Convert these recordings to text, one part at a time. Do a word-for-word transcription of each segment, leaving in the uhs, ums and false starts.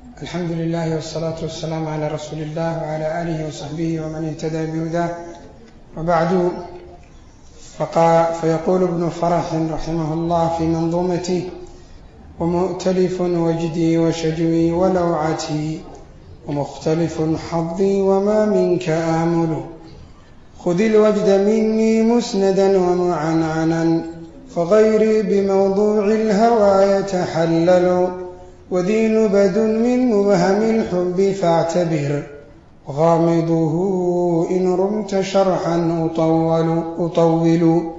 الحمد لله والصلاة والسلام على رسول الله وعلى آله وصحبه ومن اهتدى بهداه وبعد. فيقول ابن فرح رحمه الله في منظومته: ومؤتلف وجدي وشجوي ولوعتي ومختلف حظي وما منك آمل. خذ الوجد مني مسندا ومعنعنا فغيري بموضوع الهوى يتحلل. وذي نبد من مبهم الحب فاعتبر غامضه إن رمت شرحا أطول, أطول.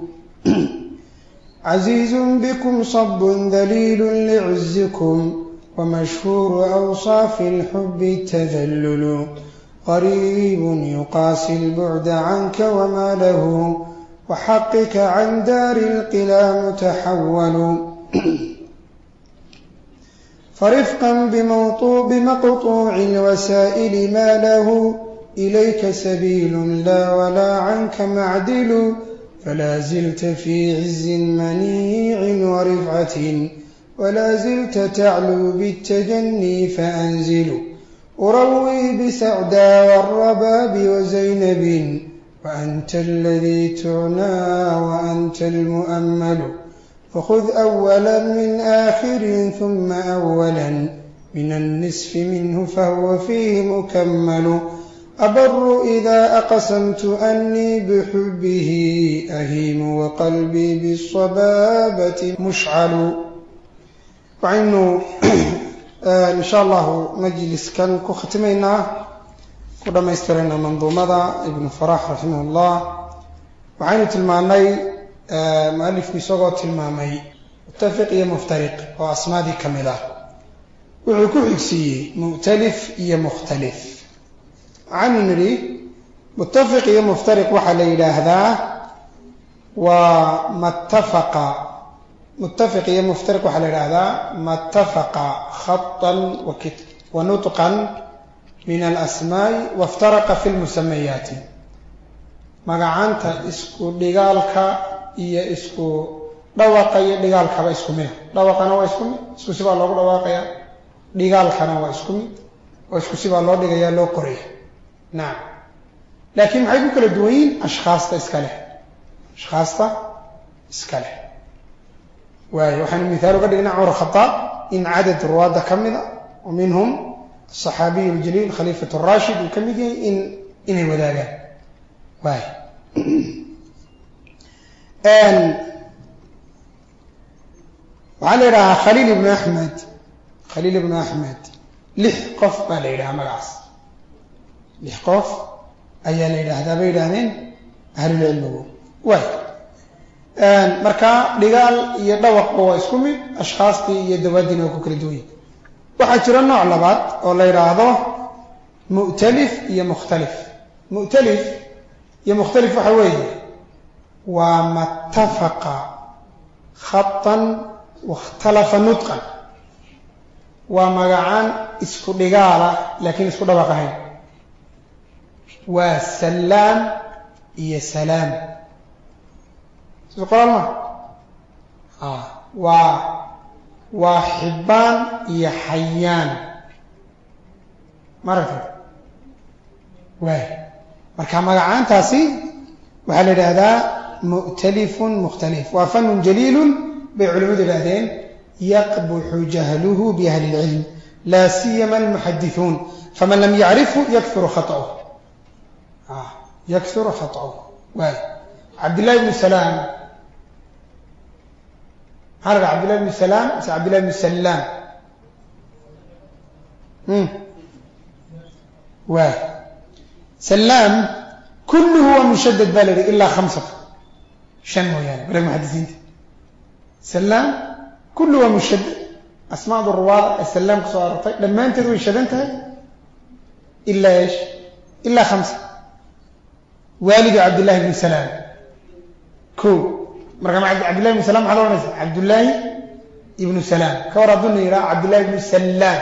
عزيز بكم صب ذليل لعزكم ومشهور أوصاف الحب التذلل. قريب يقاسي البعد عنك وما له وحقك عن دار القلا متحول. فرفقا بمقطوع الوسائل ما له إليك سبيل لا ولا عنك معدل. فلا زلت في عز منيع ورفعة ولا زلت تعلو بالتجني فأنزل. أروي بسعدى والرباب وزينب وأنت الذي تعنى وأنت المؤمل. فخذ أولا من آخر ثم أولا من النصف منه فهو فيه مكمل. أبر إذا أقسمت أني بحبه أهيم وقلبي بالصبابة مشعل. وعنه إن شاء الله مجلس كان كختمينا كلما يسترنا منظومة ابن فرح رحمه الله. وعنه تلماني مؤلف بيسوغو تلمامي متفق يا مفترق وأسماء دي كاملة. وعكو حكسي مؤتلف يا مختلف. عن نري متفق يا مفترق وحل إلى هذا ومتفق متفق يا مفترق وحل إلى هذا ما اتفق خطا ونطقا من الأسماء وافترق في المسميات. magacaanta isku dhigaalka iyo isku dhawaqa iyo dhigaalka ba isku mid dhawaqana waa isku mid isku siba loogu dhawaaqaya dhigaalkana waa isku mid oo isku siba loo dhigaya loo qoraya. naam laakiin maxay ku kala duwan yihiin ashkhaasta iska leh ashkhaasta iska leh. waayo waxaan midaal uga dhignaa Umar Khattab in cadad ruwaada kamida oo minhum الصحابي الجليل خليفة الراشد وكمية إن إنه وداعا. واي ان وعلى راه خليل بن احمد خليل بن احمد لحقف باليرا مغاس لحقف ايا ليرا هذا بيدانين اهل العلم. واي ان marka dhigaal iyo dhawaq oo isku mid ashkhaastii iyo dawadina ku kala duwan. waxa jira nooc labaad oo la yiraahdo mu'talif iyo mukhtalif. mu'talif يا مختلف وحويه وما اتفق خطا واختلف نطقا ومغعان اسكو دغالا لكن اسكو دبقهين. والسلام يا سلام سبحان الله. اه و وحبان يا حيان مرة واحد. marka magacaantaasi waxa la yiraahdaa mu'talif mukhtalif wa fan jalil bi culimadu yiraahdeen yaqbuhu jahluhu bi ahli al-ilm la siyama al-muhaddithun faman lam ya'rifu yakthuru khata'uhu. ah yakthuru khata'uhu. wa Abdullah ibn Salam harga Abdullah ibn Salam sa Abdullah ibn Salam hmm wa سلام كله هو مشدد بالغ إلا خمسة شنو يعني بلا محدثين. سلام كله هو مشدد أسماء الرواة السلام قصار لما أنت تروي شدنتها إلا إيش إلا خمسة. والد عبد الله بن سلام كو مرقم عبد الله بن سلام حلو نسل عبد الله ابن سلام كورا ظن يرى عبد الله بن سلام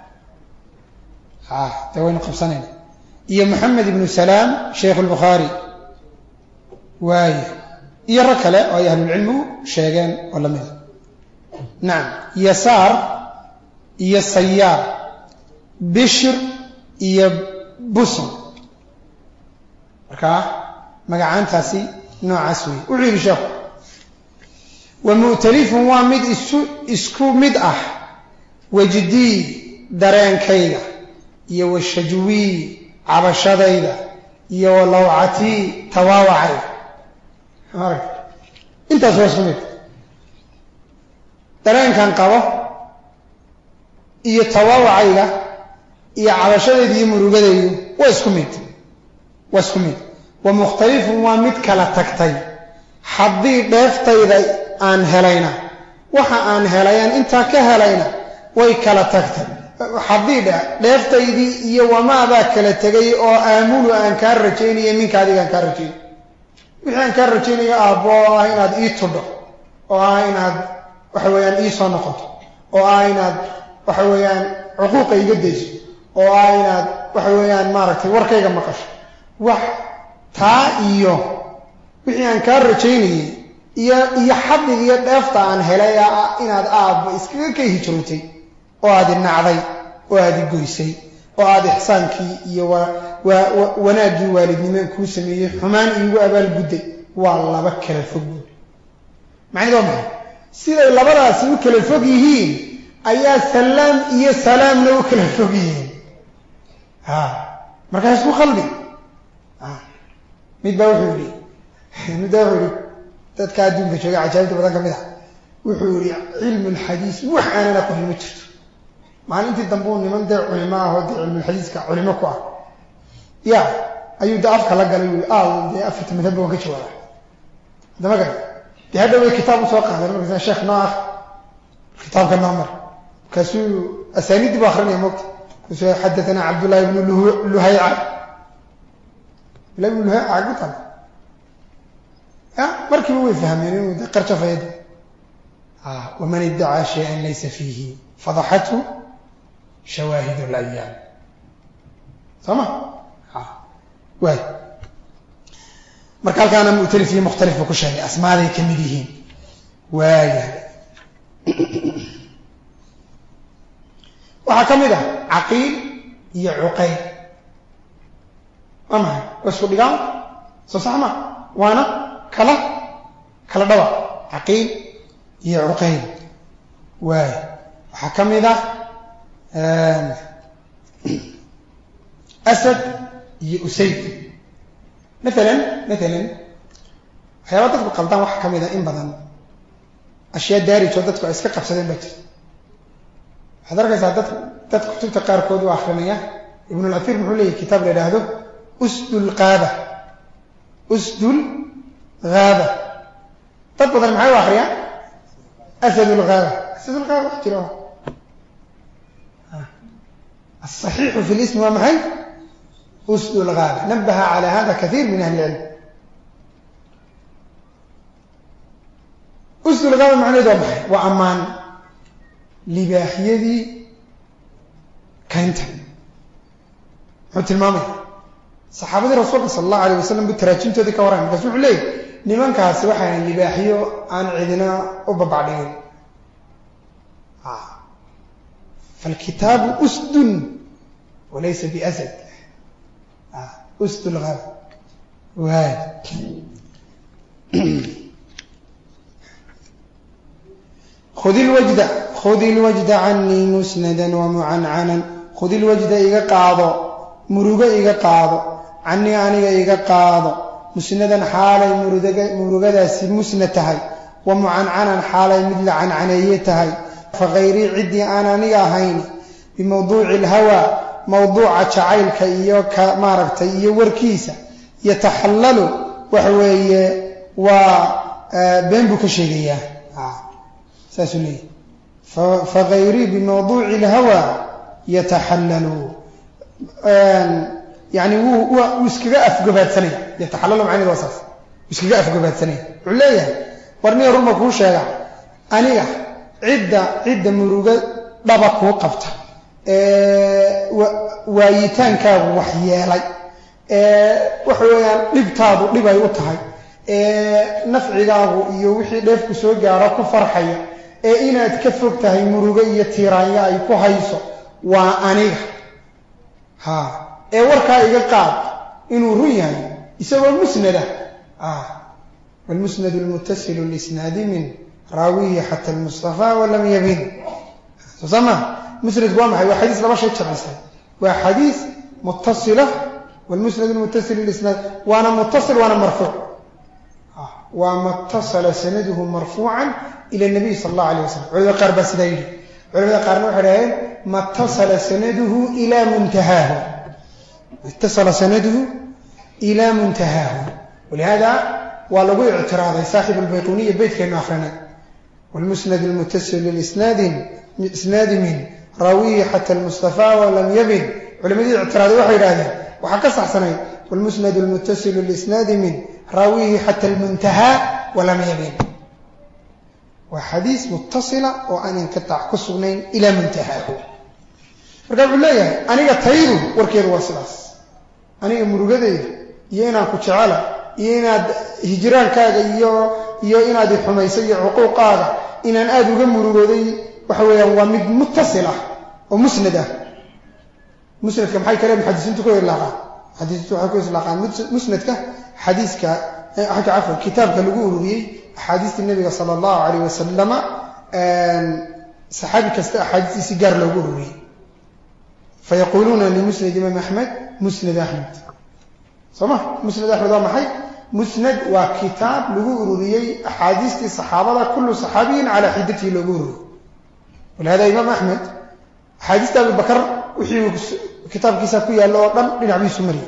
آه توين قبصانين. يا محمد بن سلام شيخ البخاري واي يا ركله او اهل العلم شيغان ولا مد. نعم يسار يا سيار bishir iyo busr marka magacaantaasi noocaas weey u ciiri sheekhu wa mu'talifun waa mid isu isku mid ah wajdi dareenkayga iyo washajwi cabashadayda iyo lawcati tawaawacay marka intaas waa isku mid dareenkan qabo iyo tawaawacayga iyo cabashadayda iyo murugadaydu waa isku mid waa isku mid wa mukhtalifun waa mid kala tagtay haddii dheeftayda aan helayna waxa aan helayaan intaa ka helayna way kala tagtay haddii dheeftaydii iyo wamaabaa kala tegay oo aamulu aan kaa rajaynaya minka adiga aan kaa rajaynay wixii aan kaa rajaynayo aabbo oo ah inaad ii tudho oo ah inaad waxa weeyaan ii soo noqoto oo ah inaad waxa weeyaan xuquuqa iga dayso oo ah inaad waxa weeyaan maaragtay warkayga maqasho wax taa iyo wixii aan kaa rajaynayay iyo iyo xaddiga iyo dheefta aan helay inaad aabbo iskaga ka hijrootay oo aad nacday oo aad goysay oo aad ihsaankii iyo wanaaggii waalidnimo kuu sameeyay xumaan iigu abaal gudday waa laba kala fog macnaheedu waa siday labadaasi u kala fog yihiin ayaa salaam iyo salaamna u kala fog yihiin ha marka isku qalbi ha mid baa wuxuu yiri mid baa wuxuu yiri dadka adduunka jooga cajaa'ibta badan ka mid ah wuxuu yiri cilmu alxadiis wax aanana ku himo jirto maalintii dambe uu niman dee culimo ah oo dee cilmu alxadiiska culimo ku ah ya ayuu da afka la galay uu ah dee afta madhab oo ka jawaaba dama gal dee hadda way kitaab soo qaaday markaa sheekh noox kitaabka noomar kaasuu asaaniid baa akhrinaya moogta kaasuu xadathana cabdullahi ibn luhayca ibn luhayca gutan ya markii way fahmeen inuu qarja fayad ah waman idda'a shay'an laysa fihi fadahathu شواهد الأيام سمع ها واي مركال كان مختلف مختلف بكل شيء أسماء ذي كمديهين واي وحكمده عقيل هي عقيل أما بس كل جام صحما وانا كلا كلا دواء عقيل هي عقيل واي وحكمده أسد يأسيد مثلا مثلا حيوانات بقلدان واحد كم إذا إن بدن أشياء داري جودتك إسكا قبسدين بجر حضرك إذا دت كتب تقار كود وآخرية ابن الأثير محولي كتاب لهذا أسد الغابة أسد الغابة تطبق معي وآخرية أسد الغابة أسد الغابة احتراها الصحيح في الاسم ومعي أسد الغابة نبه على هذا كثير من أهل العلم أسد الغابة معنى ذبح وأمان لباحيدي كانت حتى المامي صحابة الرسول صلى الله عليه وسلم بالتراجم تذكر ورحمة فسوح ليه لمن كاسي وحيا لباحيو عن عدنا وببعدين آه. فالكتاب أسد وليس بأسد آه. أسد الغابة وهاي خذ الوجد خذ الوجد عني مسندا ومعنعنا خذ الوجد إيغا قاضو مروغا إيغا قاضو عني عني إيغا قاضو مسندا حالي مروغا داسي مسنتهي ومعنعنا حالي مثل عنعنيتهي فغيري عدي أنا نياهين بموضوع الهوى موضوع جعيلك إيوك ماركت إيو وركيسة يتحلل وحوي وبينبك شيئا ساسولي فغيري بموضوع الهوى يتحلل يعني هو وسكغا افغبات سنه يتحلل معني الوصف وسكغا افغبات سنه عليه ورني رما كو شيغا انيغا عده عده مروغا دبا كو قبطه ee waayitaankaagu wax yeelay ee wax weeyaan dhibtaadu dhib ay u tahay ee nafcigaagu iyo wixii dheefku soo gaaro ku farxaya ee inaad ka fog tahay murugo iyo tiiraanya ay ku hayso waa aniga ha ee warkaa iga qaad inuu run yahay isagoo musnada ah wal musnad al muttasil al isnad min rawihi hatta al mustafa wa lam yabin sama musnad waa maxay waa xadiis laba shay jabisay waa xadiis muttasila wal musnad al muttasil al isnad wa ana muttasil wa ana marfu' ah wa muttasala sanaduhu marfu'an ila an-nabi sallallahu alayhi wasallam wala qarba sidaydi wala qarna waxa dhahay muttasala sanaduhu ila muntahahu اتصل سنده إلى منتهاه ولهذا ولو اعتراض صاحب البيقونية بيت كأنه أخرنا والمسند المتصل للإسناد إسناد من راويه حتى المصطفى ولم يبن ولم اعتراض واحد هذا وحكى صحسنين والمسند المتصل للإسناد من راويه حتى المنتهى ولم يبن وحديث متصلة وأن ينقطع قصونين إلى منتهاه فرقال بالله أنا تايرو وركير واسلاس aniga murugadayda iyo inaan ku jecela iyo inaad hijraankaaga iyo iyo inaad xumayso iyo xuquuqaaga inaan aad uga murugooday waxa weeyaan waa mid muttasil ah oo musnad ah musnadka maxay kale muhaddisiintu ku ilaaqaan hadiistu waxa ku ilaaqaan musnadka xadiiska waxa afar kitaabka lagu ururiyay ahadiista nabiga sallallahu alayhi wasallam een saxaabi kasta ahadiisi gaar lagu ururiyay فيقولون لمسند إمام أحمد مسند أحمد صح مسند أحمد ما حي مسند وكتاب لغوري أحاديث الصحابة كل صحابي على حدته لغوري ولهذا إمام أحمد حديث أبي بكر وحي كتاب كيسابي الله رب لنبي سمري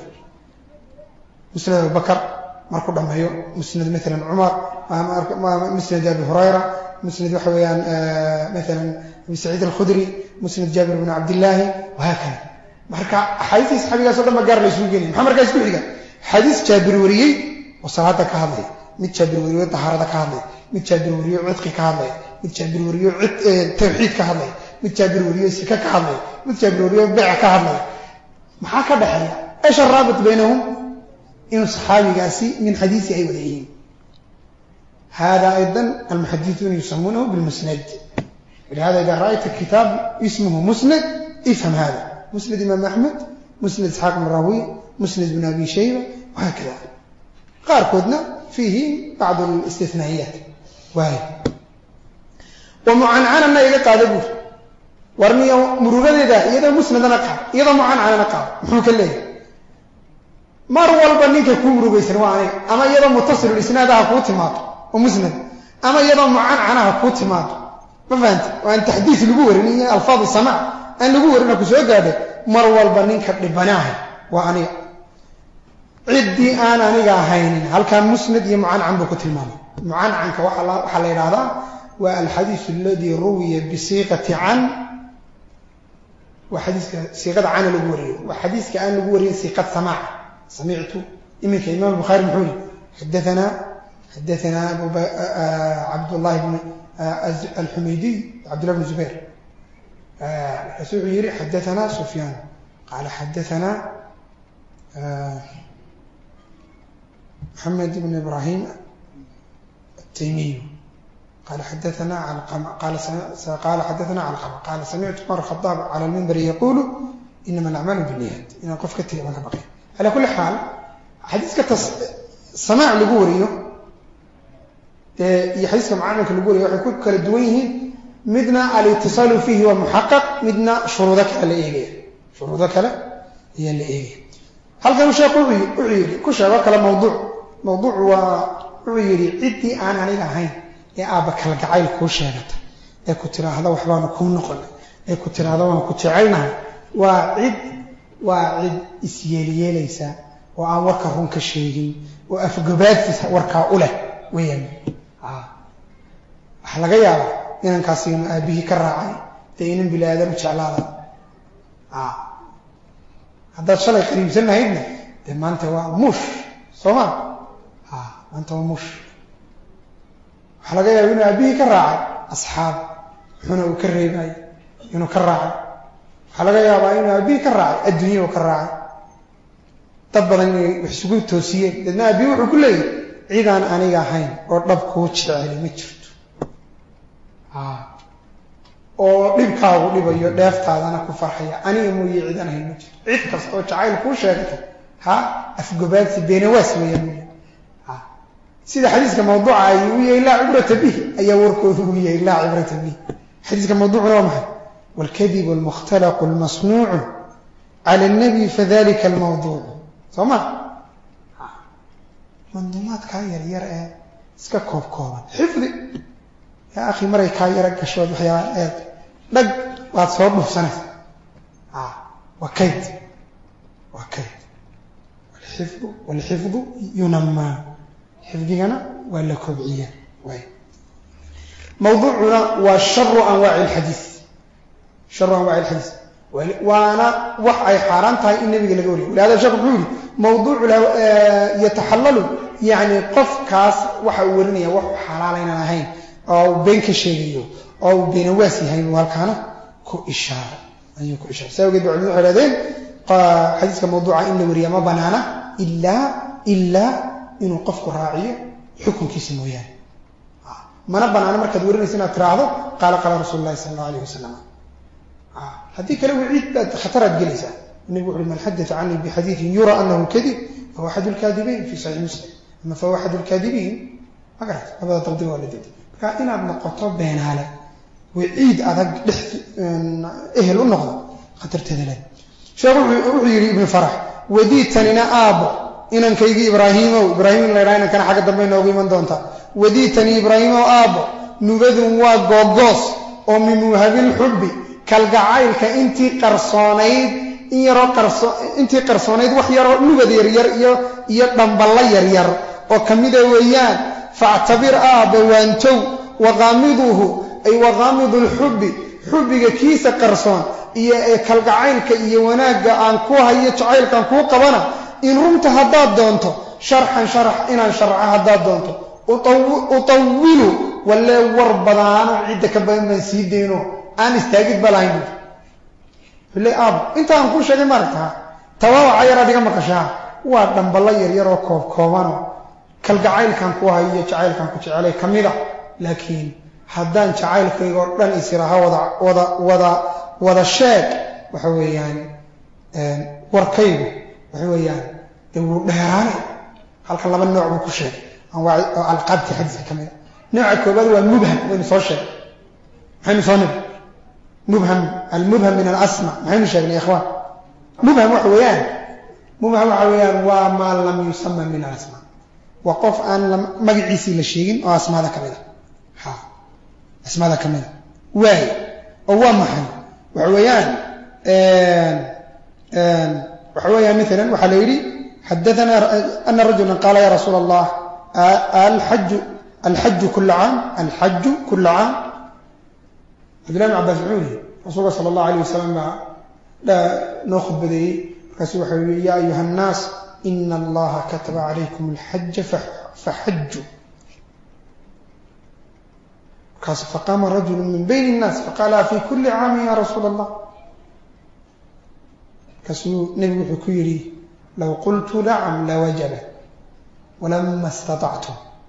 مسند أبي بكر مركو دمهيو مسند مثلا عمر مسند أبي هريرة مسند وحويان مثلا أبي سعيد الخدري مسند جابر بن عبد الله وهكذا marka xadiis saxaabiga soo dhama gaar la isugu geeyay maxaa markaa isku xiga xadiis jaabir wariyay oo salaada ka hadlay mid jaabir wariyay taharada ka hadlay mid jaabir wariyay cidqi ka hadlay mid jaabir wariyay tawxiid ka hadlay mid jaabir wariyay sika ka hadlay mid jaabir wariyay bai'a ka hadlay maxaa ka dhaxaya ايش الرابط بينهم in saxaabigaasi min xadiisi ay wadaayeen هذا ايضا المحدثون يسمونه بالمسند ولهذا اذا رايت الكتاب اسمه مسند افهم هذا مسند إمام أحمد مسند إسحاق بن راهويه مسند بن أبي شيبة وهكذا قار كودنا فيه بعض الاستثنائيات وهي ومعنعنا إذا قادبوا ورمي مرورة إذا إذا مسند نقع إذا معنعنا نقع محوك الليل مر والبنيك يكون مرورة سنواني أما إذا متصل الإسناد هكوت ماط ومسند أما إذا معنعنا هكوت ماط ما فهمت وأن تحديث الجور إن ألفاظ السماع أن الجور إنك سوقاده مر والبنيك لبناه وأنا عدي أنا أنا هين هل كان مسند يمعن عن بكت المال معن عنك وحلا وحلا هذا والحديث الذي روي بصيغة عن وحديث صيغة عن الجوري وحديث كأن الجوري صيغة سماع سمعته إمام الإمام البخاري محول حدثنا حدثنا أبو عبد الله بن الحميدي عبد الله بن الزبير سعيري حدثنا سفيان قال حدثنا محمد بن إبراهيم التيمي قال حدثنا علقمة قال قال حدثنا علقمة قال سمعت عمر الخطاب على المنبر يقول إنما الأعمال بالنيات إن قف كتير ما بقي على كل حال حديث كتص سماع لجوريه يحدث معنا كلجوريه يكون كالدويه مدنا الاتصال فيه ومحقق مدنا شروطك على إيه شروطك على هي اللي إيه هل كان شيء قوي أعيري كل شيء وكلا موضوع موضوع وأعيري عدي أنا عليها هين يا أبا كلا جعل كل شيء يا كتير هذا وحبان كون نقل يا كتير هذا وكتير عينها وعد وعد إسيالية ليس وعن وركهم كشيء وأفجبات وركا أولى وين آه حلقة إن كاسين أبيه كراعي تين بلادم شعلالا آه هذا الشيء قريب سنة هيدنا ما أنت ومش صما آه أنت ومش حلقة يقولون أبيه كراعي أصحاب هنا وكريباي إنه كراعي حلقة يا أبا أبيه كراعي الدنيا وكراعي طبعا يحسبون توسية لأن أبيه وكله عيدان أنا جاهين ورب كوتش على متشرت آه oo dhibkaagu dhibayo dheeftaadana ku farxaya aniga mooyee cid aan hayno cid kasta oo jacayl kuu sheegtay ha afgobaadsi beenawaas weeyaan ha sida xadiiska mawduuca ay u yahay la cibrata bihi ayaa warkoodu u yahay la cibrata bihi xadiiska mawduucuna waa maxay والكذب المختلق المصنوع على النبي فذلك الموضوع سمع منظومات كاير يرى اسكا كوب كوبا حفظي يا اخي مري كاير قشود وحياه دق واد سو بفسنه اه وكيد وكيد والحفظ والحفظ ينمى حفظنا ولا كبعيه وي موضوعنا وشر انواع الحديث شر انواع الحديث وانا وحي حارنتها النبي laga wariyo walaada sheekh wuxuu موضوع يتحلل يعني قف كاس waxa uu warinaya wax xalaalayna ahayn oo been ka sheegayo oo been waasi hayn walkana ku ishaar ayuu ku ishaar saawgeed wuxuu xiraadeen xadiiska mawduuca in la wariyo ma banaana illa illa inuu qofku raaciyo xukunkiisa mooyaan mana banaana markaad warinayso inaad tiraahdo qala qala rasuulullaahi sallallahu alayhi wasallam هذه كلام عيد خطرت جلسة النبي يقول من حدث عني بحديث يرى أنه كذب فهو أحد الكاذبين في صحيح مسلم أما فهو أحد الكاذبين ما قرأت هذا تقدير والدين كائن ابن قطب بين هذا وعيد أذق إهل النهضة خطرت هذا شو روح يري ابن فرح وديت لنا أبو إن كيجي إبراهيم وإبراهيم اللي راينا كان حاجة ضمن نوبي من دونتا وديتني إبراهيم وأبو نبذ وقوقص ومن مهاب الحب كالجعائل كأنتي قرصانيد يرى قرص أنتي قرصانيد وحيرى نبذ ير ير يقدم بالله ير ير وكمده ويان فاعتبر آب وانتو وغامضه أي وغامض الحب حبك كيس قرصان ي كالجعائل كي وناج عنكوها يتعائل كعنكو قبنا إن رمت هداد دونتو شرحا شرح إن شرع هداد دونتو أطوله ولا وربضان عندك بين من سيدينه أنا استاجد بلاين اللي أب أنت أنكون شيء مرتها تواو عيرة ديك مكشها وادم بالله يريرو كوف كوفانو كالجعيل كان كوها هي جعيل كان كوش عليه كميلة لكن حدان جعيل كي يقول لن يصيرها وضع وضع وضع وضع الشاك وحوي يعني وركيب وحوي يعني يقول نهراني هل كان لما النوع بكشة أو القاب في حدث كميلة نوع كوباد والمبهم وين صوشة حين صنب مبهم المبهم من الأسماء ما هي مشاكل يا إخوان مبهم وحويان مبهم وحويان وما لم يسمى من الأسماء وقف أن لم مجلسي للشيء أو أسماء ذا كمذا ها أسماء ذا كمذا واي أو محل وحويان آن آن وحويان مثلا وحليري حدثنا أن رجلا قال يا رسول الله الحج الحج كل عام الحج كل عام عبد الله بن عباس عوني رسول الله صلى الله عليه وسلم لا ناخذ بدي رسول يا أيها الناس إن الله كتب عليكم الحج فحجوا فقام رجل من بين الناس فقال في كل عام يا رسول الله كسو نبي حكيري لو قلت نعم لوجب ولما استطعت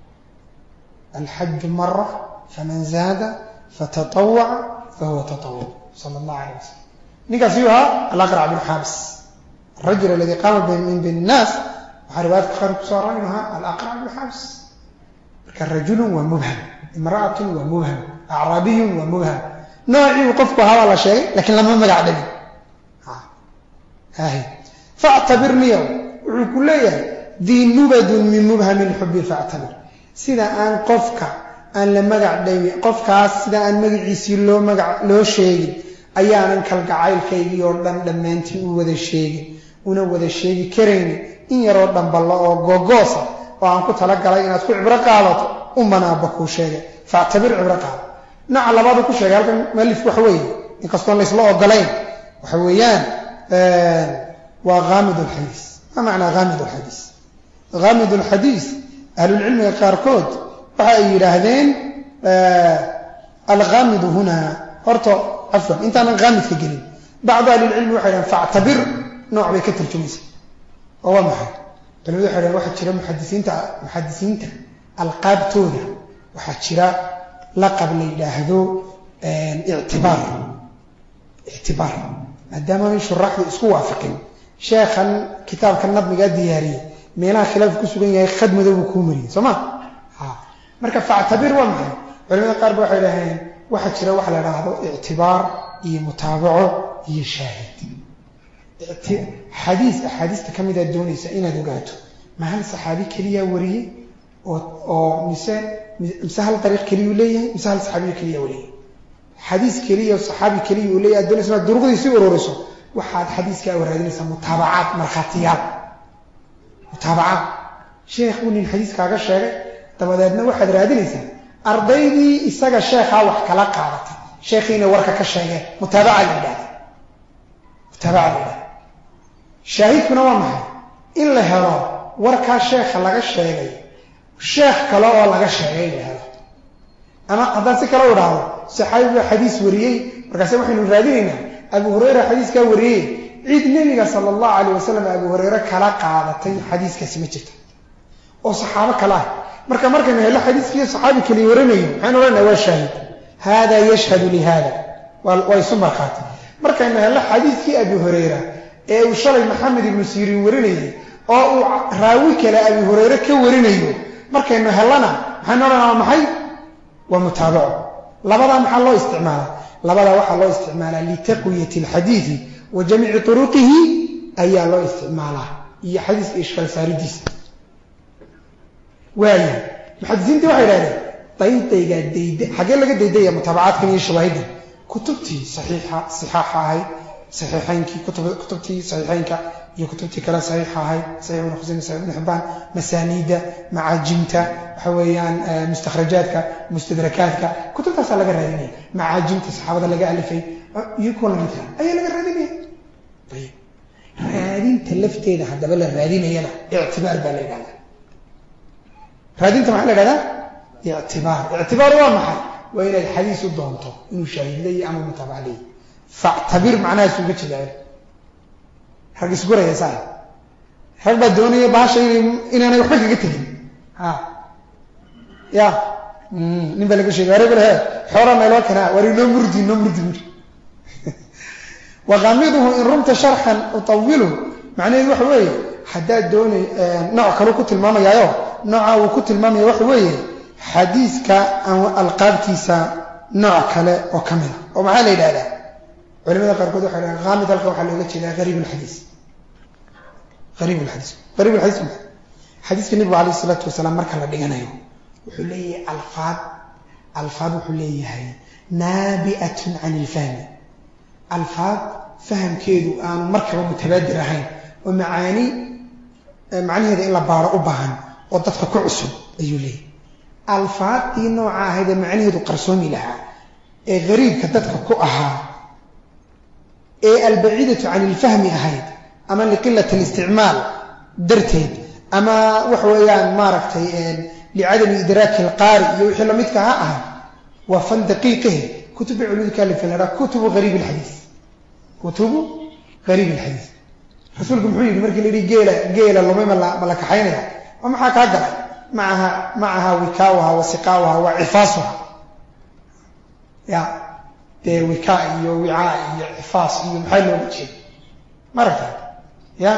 الحج مرة فمن زاد فتطوع فهو تطوع صلى الله عليه وسلم نقصيها الأقرع بن حابس الرجل الذي قام من بين الناس وحربات خارج صارينها الأقرع بن حابس كان رجل ومبهم امرأة ومبهم أعرابي ومبهم نوعي وقفك هذا شيء لكن لما ما قاعد لي هاي فاعتبرني وكلية ذي نبذ من مبهم الحب فاعتبر سيدا أن قفك أن لما قاعد لي قفك سيدا أن مجلسي لو مجع لو شيء أيانا كالجعيل كي يردن لما أنت وذا الشيء ونوذا الشيء كريني إن يردن بالله وجوجوسا وأنكو تلقى لي ناس عبرة قالت أمنا بكو شيء فاعتبر عبرة قال نعم بعض كل شيء قال ملف وحوي إن قصدنا ليس الله قلين وحويان آه وغامض الحديث ما معنى غامض الحديث غامض الحديث أهل العلم يقاركود وحي هذين آه الغامض هنا أرتو عفوا أنت أنا غامض في قليل بعض أهل العلم وحي فاعتبر نوع بكتر جميسي هو محل بل وحي واحد شراء محدثين تا محدثين تا القاب تودا واحد شراء لقب ليلاهدو اعتبار اعتبار مادام من شراح isku waafaqin sheekhan kitaabka nadmiga diyaariyay meelaha khilaaf ku sugan yahay khadmada uu ku mariyay soma ha marka fa'tabir wa maxay culimada qaar baa waxay leeyahay waxa jira wax la yiraahdo i'tibaar iyo mutaabaco iyo shaahid xadiis ahadiista kamida doonaysa inaad ogaato ma hal saxaabi kaliya wariyay oo oo mise mise hal tariiq kaliya leeyahay mise hal saxaabi kaliya wariyay xadiis kaliya oo saxaabi kaliya uu leeyahay doonaysa duruqdiisa ururiso waxaad xadiiska waraadinaysa mutaabacaad markhaatiyaal mutaabacaad sheekh uu nin xadiiskaaga sheegay dabadeedna waxaad raadinaysaa ardaydii isaga sheekha wax kala qaadatay sheekhiina warka ka sheegay mutaabaca leeyahay mutaabaca leeyahay shaahidkuna waa maxay in la helo warka sheekha laga sheegay sheekh kale oo laga sheegay la helo ama haddaan si kale u dhaahdo saxaabiga xadiis wariyay markaas waxaynu raadinaynaa abu hurayra xadiiska wariyay cid nabiga sallallahu alayhi wasallam abu hurayra kala qaadatay xadiiskaasi ma jirto oo saxaabo kale ah marka markaynu helo xadiiskii saxaabi kale warinayo waxaan oranaynaa waa shaahid hada yashhadu li hada waa isu markhaati markaynu helo xadiiskii abu hurayra ee uu shalay maxamed ibn sirin warinayay oo uu raawi kale abu hurayra ka warinayo markaynu helana waxaan oranaynaa maxay waa mutaabaco labada maxaa loo isticmaalaa labada waxa loo isticmaalaa li taqwiyati alhadith wa jami' turuqihi ayaa loo isticmaalaa iyo xadiis ishkal saaridiisa waaya muhaddisiinta waxay yiraahdeen dayntayga dayda xagee laga dayday mutaabacaadkan iyo shawaahidda kutubtii saxiixa saxiixa ahay saxiixaynkii kutubtii saxiixaynka iyo kutubtii kala saxiixa ahay sahih ibn Khuzaymah sahih ibn Hibban masaanida macaajimta waxa weeyaan mustakhrajaadka mustadrakaadka kutubtaas laga raadinay macaajimta saxaabada laga alifay iyo kuwa lamidka ayaa laga raadinay tayib raadinta lafteeda hadaba la raadinayna i'tibaar baa la yiraahdaa raadinta maxaa la yiraahdaa i'tibaar i'tibaar waa maxay waa inaad xadiis u doonto inuu shaahidlay ama mutaabacay fa'tabir macnaha suuga jiraa rag isguraya saa rag baa doonaya baasha inaanay waxba kaga tagin ha ya nin baa laga sheegay reer baa xoolo meelo kana wari no murdi no murdi wa qamiduhu in rumta sharhan utawilu macnaheedu waxa weeye hadaa doonay nooc kale ku tilmaamayo nooca uu ku tilmaamayo waxa weeye xadiiska ama alqaabtiisa nooc kale oo kamid ah oo maxaa la yiraahdaa culimada qaarkood waxay yiraahdaan qaamid halka waxa looga jeedaa qariib alhadiis qariib alhadiis qariib alhadiis xadiiska nabiga kaleey salaatu wasalaam marka la dhiganayo wuxuu leeyahay alfaad alfaad wuxuu leeyahay naabi'atun 'an al-fahm alfaad fahamkeedu aan markaba mutabaadir ahayn oo macaani macnaheedu in la baaro u baahan oo dadka ku cusub ayuu leeyahay alfaadii nooca ahayd macnaheedu qarsoomi lahaa ee qariibka dadka ku ahaa ee albaciidatu 'an al-fahm ahayd ama liqillati al-isticmaal darteed ama wax weeyaan maaragtay لعدم إدراك القارئ يوحي لمدك ها وفن دقيقه كتب علوم كالف لنا كتب غريب الحديث كتب غريب الحديث رسولكم حبيب مركي لي جيله جيله لو ما ملك حينها وما حكى هذا معها معها وكاوها وسقاوها وعفاصها يا دي وكاء ووعاء عفاص محل وجه مرة يا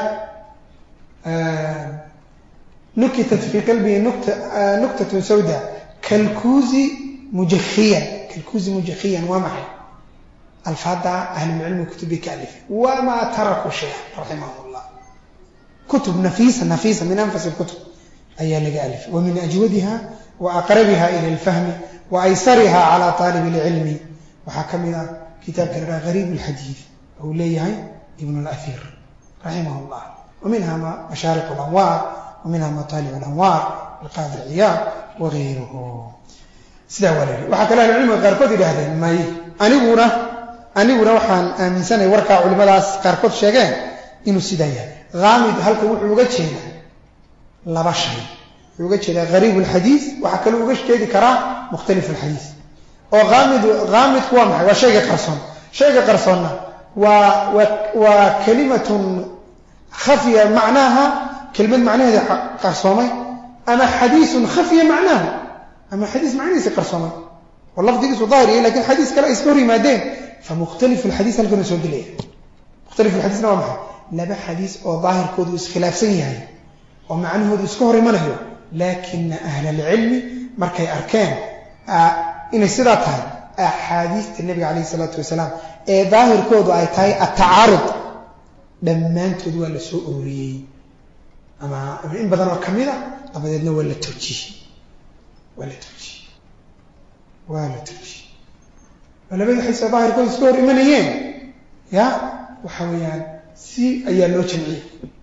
آه نكتت في قلبي نكتة, آه نكتة سوداء كالكوز مجخيا كالكوز مجخيا ومعي الفاضع أهل العلم كتب كالف وما تركوا شيء رحمه الله كتب نفيسة نفيسة من أنفس الكتب أي لقالف ومن أجودها وأقربها إلى الفهم وأيسرها على طالب العلم وحكمنا كتاب كرة غريب الحديث أوليه ابن الأثير رحمه الله ومنها ما مشارق الأنوار ومنها مطالع الأنوار القاضي عياض وغيره سدا ولي وحكى له العلم قاركود يراهدين ما انيغونا انيغونا waxaan aaminsanay warka culimadaas qaarkood sheegeen inuu sidaya qaamid halka wuxuu uga jeedaa laba shay wuxuu uga jeedaa qariib alhadith waxa kale uu uga sheegi karaa mukhtalif alhadith oo qaamid qaamid kuwa maxay waa shayga qarsoon shayga qarsoonna waa waa kalimatun khafiya macnaha كلمة معناها قرصومي أما حديث خفي معناه أما حديث معناه قرصومي واللفظ ظاهري لكن حديث كلا يسكوري مادين فمختلف الحديث هل كنا سود ليه مختلف الحديث نوع محل لبا حديث أو ظاهر كودوس خلاف سيئة ومعنه هو يسكوري منه لكن أهل العلم مركي أركان آه إن السيداتها أحاديث النبي عليه الصلاة والسلام إيه ظاهر كودو أي تاي التعارض لما أنت دول سؤوري أما إن بدنا كميدا أبدنا ولا توجيه ولا توجيه ولا توجيه ولا بين حيث ظاهر كودو سكور إيمانيين يا وحويان سي أي لو جمعي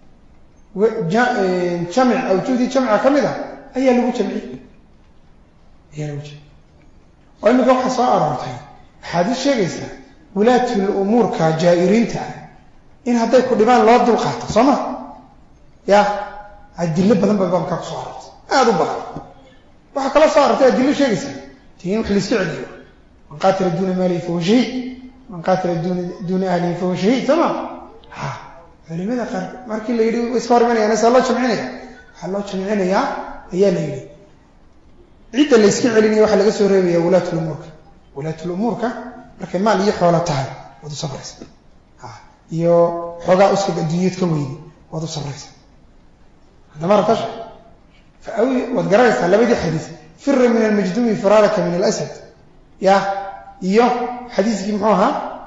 وجمع أو جودي جمع كميدا أي لو جمعي أي لو جمعي وإنه روح صار رتين حادث شيء جيسا ولاة الأمور كجائرين تاع إن هذا يكون دمان لا ضل قاطع صما يا الدليل بدن بدن كاب صارت هذا بقى وح كلا صارت الدليل شيء جيسا تين خلص عليه من قاتل دون مالي فهو شهيد من قاتل دون دون أهله فهو شهيد تمام ها فلماذا قال ماركي اللي يريد إسفار مني أنا سأل الله شمعني الله شمعني يا هي اللي عيد اللي يسكع عليني واحد لقى سوري يا ولاة الأمور ولاة الأمور كا لكن ما لي حوالة تاعي وذو صبريس ها يو حقا أسكت الدنيا كويني وذو صبريس هذا ما رتش فأوي وتقرأيس على بدي حديث فر من المجدوم فرارك من الأسد يا يو حديث كي معها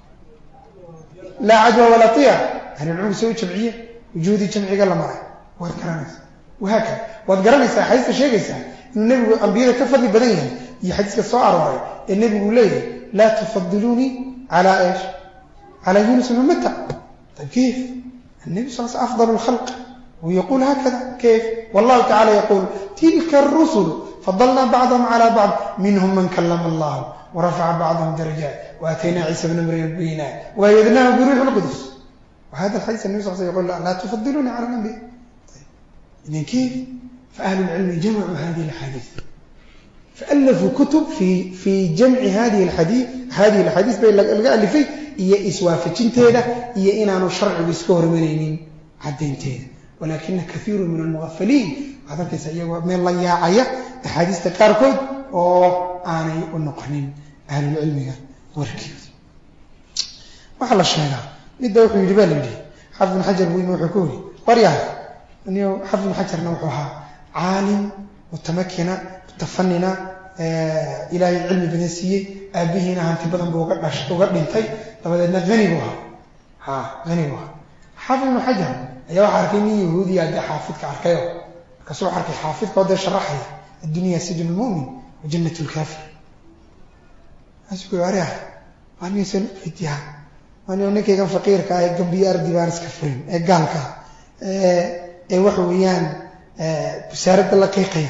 لا عدوى ولا طيع يعني العلم يسوي جمعية وجودي جمعي قال مرة وتقرأيس وهكذا وتقرأيس حديث شيء يسأل النبي أنبياء كفضل بدنهم يحدث الصعر وراي النبي يقول لي لا تفضلوني على إيش على يونس بن متى طيب كيف النبي صلى الله عليه وسلم أفضل الخلق ويقول هكذا كيف والله تعالى يقول تلك الرسل فضلنا بعضهم على بعض منهم من كلم الله ورفع بعضهم درجات وأتينا عيسى بن مريم البينات وأيدناه بروح القدس وهذا الحديث النبي صلى الله عليه وسلم يقول لا, لا تفضلوني على الأنبياء طيب إذن كيف فأهل العلم جمعوا هذه الحديث فألفوا كتب في في جمع هذه الحديث هذه الحديث بين اللي فيه هي إسوافة تيدا هي إنانو شرع بيسكور منين عدين تيدا ولكن كثير من المغفلين هذا كسيء من الله يعيا حديث تكاركود أو أنا والنقرين أهل العلم وركيب وحلا الشيء نبدأ في جبال اللي حفظ الحجر وين حكولي ورياه أنه حفظ الحجر نوحها عالم متمكن متفنن آه إلهي علم بنسيه أبيهنا هانت بدن بوقت وقت بنتي لبدنا غني بوها ها غني بوها حافظ ابن حجر أيها حركيني يهودي هذا حافظ كعركيه كسر حركي حافظ قدر شرحه الدنيا سجن المؤمن وجنة الكافر أسكت عليها وأنا يسون فتيها وأنا هناك كان فقير كاي قبي أرضي بارس كفرين قال كا إيه وحويان بسارة اللقيقية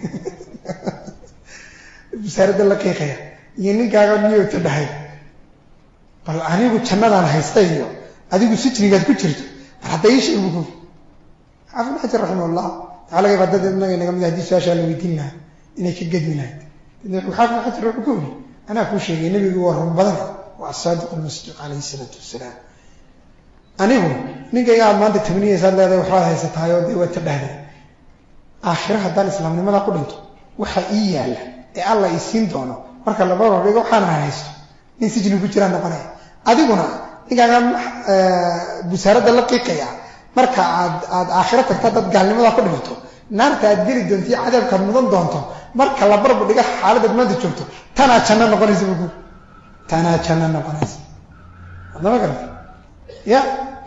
بسارة اللقيقية يعني كأنه نيو تدهي بل أنا يقول شنّا أنا هستيو هذه يقول سجني قد كتير هذا إيش يقول عفوا حجر رحمه الله تعالى كيف بدأ إنه إنه كم حديث شاشة لو يدينها إنه كجد منها إنه حافظ حجر رحمه أنا أقول شيء النبي يقول رب بدر والصادق المصدوق عليه الصلاة والسلام أنا هو نيجي قاعد ما عندك ثمانية سنة هذا وحاله ستايو ده وتدهي آخر هذا الإسلام لما نقول أنتم وحقيقة له إيه الله يسين دونه مرك الله بارو بيجو حنا هايس نسيجني بيجرا نقناه أديكونا نيجي بسارة اللقيقة يا مرك عاد عاد آخرتك تدت قال لما نقول أنتم نار تأدير الدنيا عدد كرمضان دونتو مرك الله بارو بيجو حالة ما تشوفته تنا كنا نقول زبون تنا كنا نقول هذا ما كان يا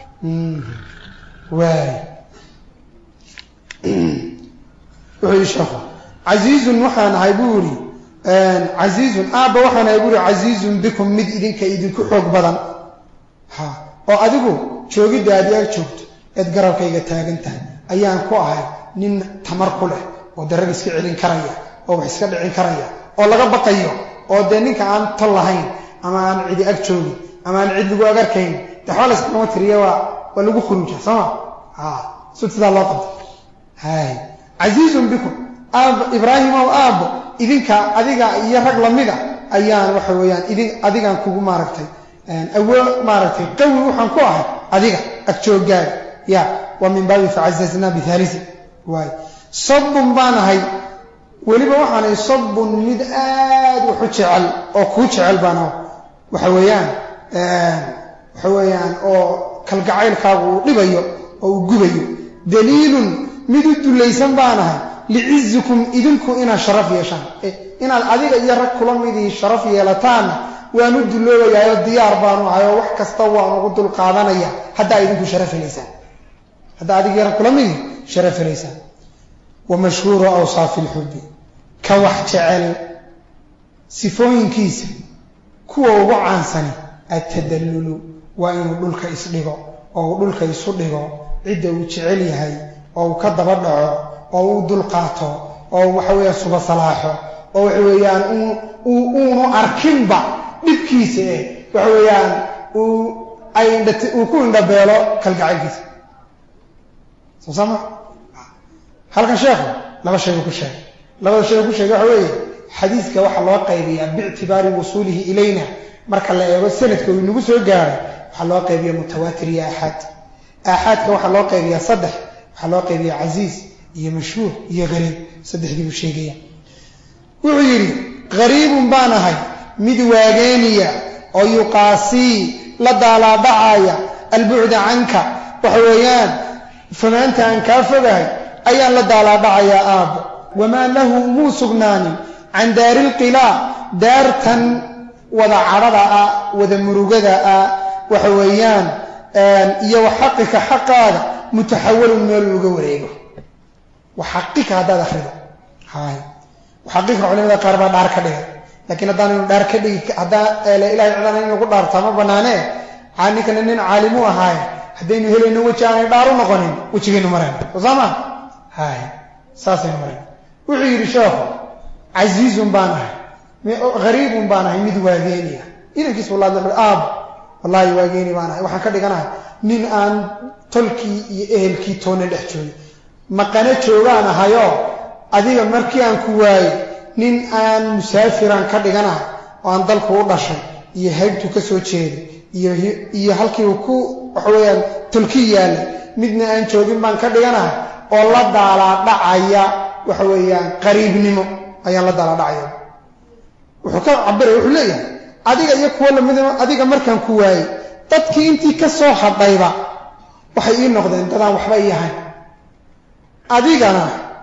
واي ويشوف عزيز وحن عيبوري عزيز أبا وحن عيبوري عزيز بكم مد إذن كإذن كحوق بدن ها أو أدقو شوقي داديك شوقت إدقرب كيغا تاغنتان أيان كوهاي نين تمرقله ودرق اسكي علين كريا أو بحسك علين كريا أو لغا بقايو أو دينيك عن طلهين أما عن عيدي أك شوقي أما عن عيد لغو أغار كين تحوال اسكي نواتريا ولغو خروجه سما ها سلسل الله قد هاي عزيز بكم أب إبراهيم أو أب إذن كا أديكا يرق لميدا أيان وحويان إذن أديكا كوكو ماركتي أول ماركتي قوي وحن كوها أديكا أكتشو قاي يا ومن باب فعززنا بثالث واي صب بانا هاي weliba waxaan sabun mid aad u xujecel oo ku jecel baan waxa weeyaan ee waxa weeyaan oo kalgacaylkaagu uu dhibayo oo uu gubayo daliilun mid u dulaysan baanahay li'izzikum idinku ina sharaf yeeshaan inaad adiga iyo rag kula midii sharaf yeelataan waanu duloobayaa diyaar baanu ahay wax kasta waan ugu dul qaadanaya hadda idinku sharaf leysaan hadda adiga rag kula midii sharaf leysaan wa mashhuur awsaf al-hubb ka wax jecel sifooyinkiisa kuwa ugu caansani at-tadallulu wa inuu dhulka isdhigo oo dhulka isu dhigo cid uu jecel yahay oo ka daba dhaco oo uu dul qaato oo waxa weeye suba salaaxo oo waxa weeyaan uu uu arkinba dibkiisa ee waxa weeyaan uu ay uu ku indhabeelo kalgacaylkiisa soo sama halka sheekh laba shay ku sheegay laba shay ku sheegay waxa weeye xadiiska waxa loo qaybiyaa bi'tibaari wusulihi ilayna marka la eego sanadka uu nagu soo gaaray waxa loo qaybiyaa mutawaatir iyo ahad ahadka waxa loo qaybiyaa saddex waxa loo qaybiyaa aziz iyo mashhuur iyo gariib saddexdii uu sheegay wuxuu yiri gariibun baanahay mid waageeniya oo yuqaasi la daala dhacaya albu'd anka waxa weeyaan fanaanta aan ka fogahay ayaan la daala dhacaya aab wama lahu musugnaani an daaril qila daartan wada carada wada murugada waxa weeyaan iyo xaqiqa xaqaada mutahawwil meel uga wareego وحقيقة هذا داخله هاي وحقيقة علماء قاربا دار كدغ لكن هذا دار كدغ هذا لا اله الا الله نقول دار تما بنانه عاني كنن عالمو هاي هدين هلين وجهان دارو نقونين وجهين مرن وزما هاي ساسين مرن وعير شيخ عزيز بانه غريب بانه مid waageeniya inankiis wallahi aab wallahi waageeni banahay waxaan ka dhiganahay nin aan tolkii iyo ehelkii toona dhex joogay maqana joogaan ahayo adiga markii aan ku waayay nin aan musaafiran ka dhiganahay oo aan dalku u dhashay iyo haybtu ka soo jeeday iyo iyo halkii uu ku waxa weeyaan tulkiyaan midna aan joogin baan ka dhiganahay oo la daala dhacaya waxa weeyaan qariibnimo ayaan la daala dhacaya wuxuu ka cabiray wuxuu leeyahay adiga iyo kuwa lamid adiga markaan ku waayay dadkii intii ka soo hadhayba waxay ii noqdeen dadaan waxba yahay adigana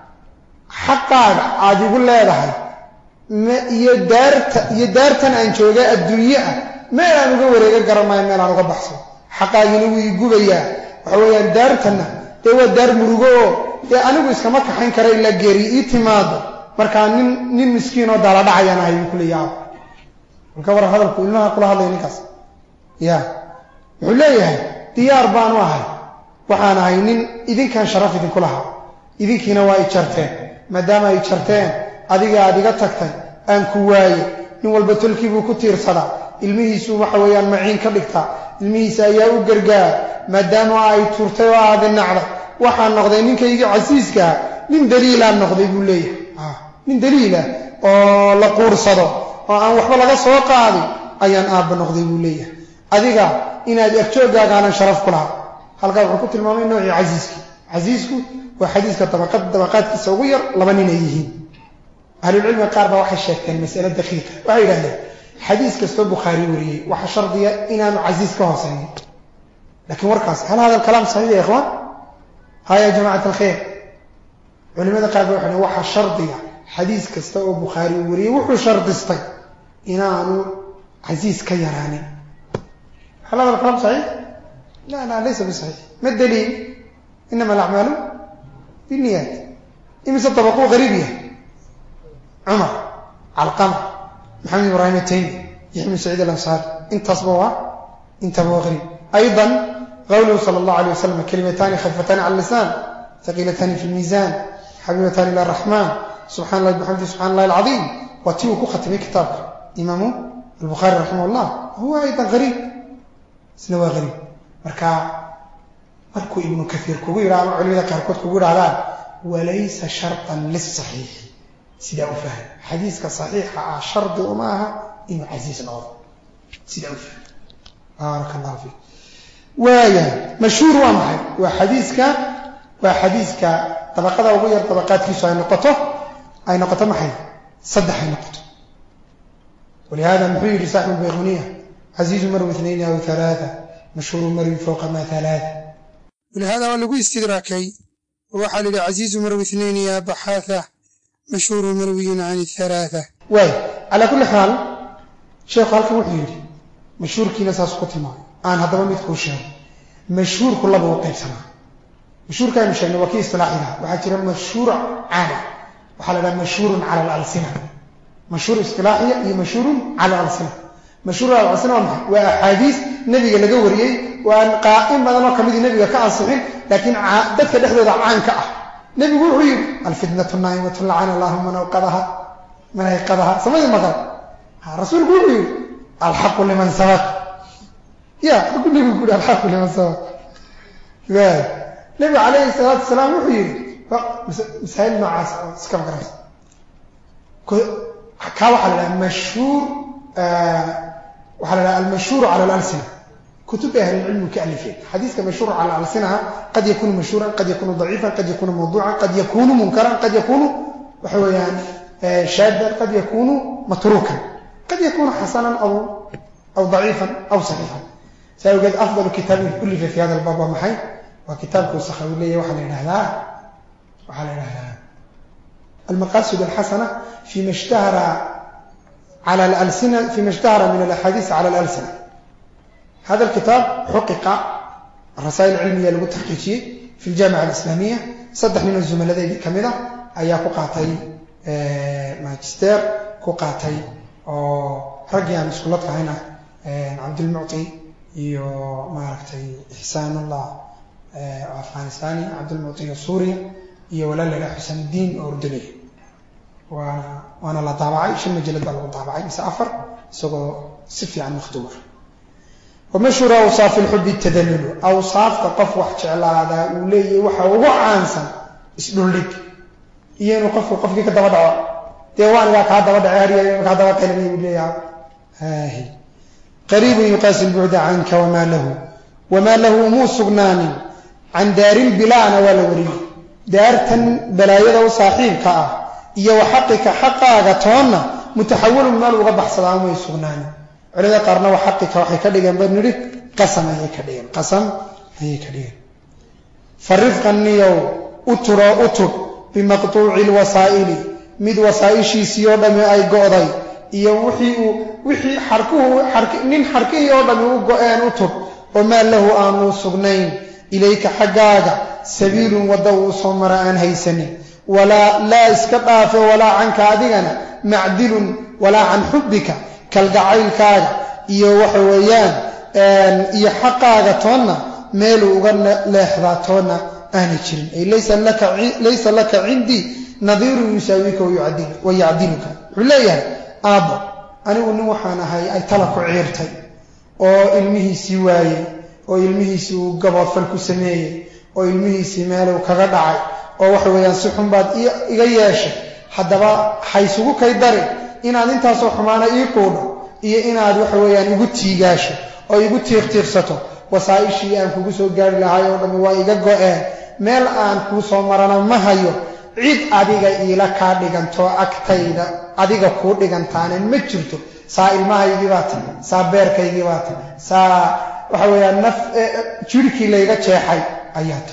xaqaaga adigu leedahay ma iyo daarta iyo daartan aan joogay adduunyaha meel aan uga wareega garamay meel aan uga baxso xaqaagina wuu gubaya waxa weeyaan daartana ee waa daar murugo ee anigu iskama kaxayn kara ila geeri ii timaado marka nin nin miskiin oo dala dhacayana ay ku leeyahay marka war hadalku ilmaha kula hadlay ninkaas ya wuxuu leeyahay diyaar baan u ahay waxaan ahay nin idinkan sharaf idin kulaha idinkiina waa i jarteen maadaama ay jarteen adiga adiga tagtay aan ku waaye nin walba tulkiibu ku tiirsada ilmihiisu waxa weeyaan maciin ka dhigta ilmihiisa ayaa u gargaar maadaama ay turtay oo aad nacda waxaan noqday ninkayga casiiska nin daliila noqday buu leeyahay nin daliila oo la quursado oo aan waxba laga soo qaadin ayaan aab noqday buu leeyahay adiga inaad agjoogaagaan sharaf kulaha halka wuxuu ku tilmaamay nooci casiiski casiisku وحديث طبقات طبقات كسوير لبنين يهين أهل العلم قال بواحد شيء مسألة دقيقة وعيرها حديث كسب بخاري وريه وحشر ضياء إن عزيز كهصني لكن وركاس هل هذا الكلام صحيح يا إخوان؟ هاي يا جماعة الخير ولماذا قال بواحد وحشر ضياء حديث كسب بخاري وريه وحشر ضيستي إن عزيز كيراني هل هذا الكلام صحيح؟ لا لا ليس بصحيح ما الدليل؟ إنما الأعمال بالنيات إمسا طبقوا غريبية عمر علقمة محمد إبراهيم التيمي يحمل سعيد الأنصار إن تصبوا إن تبوا غريب أيضا قوله صلى الله عليه وسلم كلمتان خفيفتان على اللسان ثقيلتان في الميزان حبيبتان إلى الرحمن سبحان الله بحمده سبحان الله العظيم وتيوكو ختمي كتاب إمام البخاري رحمه الله هو أيضا غريب سنوى غريب مركا markuu ibn kathir kugu yiraahdo culimada qaar kood kugu yiraahdaan walaysa shartan lis-sahih sida u faham xadiiska saxiixa ah shardi uma aha in aziz noqdo sida u faham barakallahu fi waya mashhuur waa maxay waa xadiiska waa xadiiska tabaqada ugu yar tabaqaadkiisu ay noqoto أي نقطة محي صدح أي نقطة. ولهذا محيي صاحب البيغونية عزيز مروي اثنين أو ثلاثة مشهور مروي فوق ما ثلاثة. ولهذا ولقوا استدراكي وحال عزيز مروي اثنين يا بحاثة مشهور مروي عن الثلاثة. واي على كل حال شيخ هالك وحيري مشهور كي ناس اسقطي معي أنا هذا ما بيدخل شيء مشهور كله بوقيت سنة مشهور كان مش إنه وكيل اصطلاحي وحكي مشهور عام وحال مشهور على الألسنة مشهور اصطلاحي هي مشهور على الألسنة مشهور على الألسنة وأحاديث نبي اللي جوريه وأن قائم بدل ما كمدي نبي كأصحين لكن عدتك دخل عن كأ نبي يقول عيب الفتنة النائمة لعن الله من أوقظها من أيقظها سمعت المثل الرسول يقول عيب الحق لمن سبق يا يقول نبي يقول الحق لمن سبق نبي عليه الصلاة والسلام عيب مسائل مع سكب جرس كاو على المشهور آه وعلى المشهور على الألسنة كتب أهل العلم كألفين حديث كمشهور على الألسنة قد يكون مشهورا قد يكون ضعيفا قد يكون موضوعا قد يكون منكرا قد يكون وحويان آه شاذا قد يكون متروكا قد يكون حسنا أو أو ضعيفا أو صحيحا سيوجد أفضل كتاب كل في هذا الباب محي وكتابك السخاوية وحل الأهلاء وحل الأهلاء المقاصد الحسنة فيما اشتهر على الألسنة فيما اشتهر من الأحاديث على الألسنة هذا الكتاب حقق الرسائل العلمية المتحققية في الجامعة الإسلامية صدح من الزملاء ذي كاملة أيها كوقاتي ماجستير كوقاتي رجع مسؤولتها هنا عبد المعطي يو ماركتي إحسان الله أفغانستاني عبد المعطي السوري يو ولا حسن الدين أردني وأنا لا طابعي شو مجلد بلغ طابعي مسافر سوى سفي عن مختبر ومشهور أوصاف الحب التدلل أوصاف تقف وحش على هذا ولي وحا وعنسا اسلو لك إيه نقف وقف كي كده وضعه تيوان ذاك هذا وضع عارية هذا وضع كلمة يقول هاهي قريب يقاس البعد عنك وما له وما له مو سغنان عن دار البلاء ولا وري دارتا بلايده صاحبك اه iyo xaqika xaqaaga toona mutaxawil meel uga baxsadaa way sugnaan cilada qarna wa xaqika waxay ka dhigeen bad niri qasam ay ka dhigeen qasam ay ka dhigeen farifqan niyo uturo utub bi maqtuu'il wasaa'il mid wasaa'ishiisi oo dhame ay go'day iyo wixii wixii xarkuhu xarki nin xarkii oo dhame u go'een utub oo meel lahu aanu sugnayn ilayka xaqaaga sabiilun wadaw soo mara aan haysanin ولا لا اسكطاف ولا عنك ادغنا معدل ولا عن حبك كالجعيل كاغا iyo waxa weeyaan een iyo xaqaaga toona meel uga leexdaatoona aan jirin ay laysa laka laysa laka indi nadhir yusawika yu'adil wa ya'diluka xuleeyahay aabo anigu nin waxaan ahay ay tala ku ciirtay oo ilmihiisi waayay oo ilmihiisi uu gabadfal ku sameeyay oo ilmihiisi meel uu kaga dhacay oo wax weeyaan si xun baad iga yeeshay hadaba haysugu kay dari inaad intaas oo xumaana ii qoodho iyo inaad wax weeyaan igu tiigaasho oo igu tiirtiirsato wasaa'ishii aan kugu soo gaari lahaay oo dhan waa iga go'een meel aan ku soo marana ma hayo cid adiga ila ka dhiganto agtayda adiga ku dhigantaana ma jirto saa ilmahaygii baad saa beerkaygii baad saa waxa weeyaan naf jirkii layga jeexay ayaad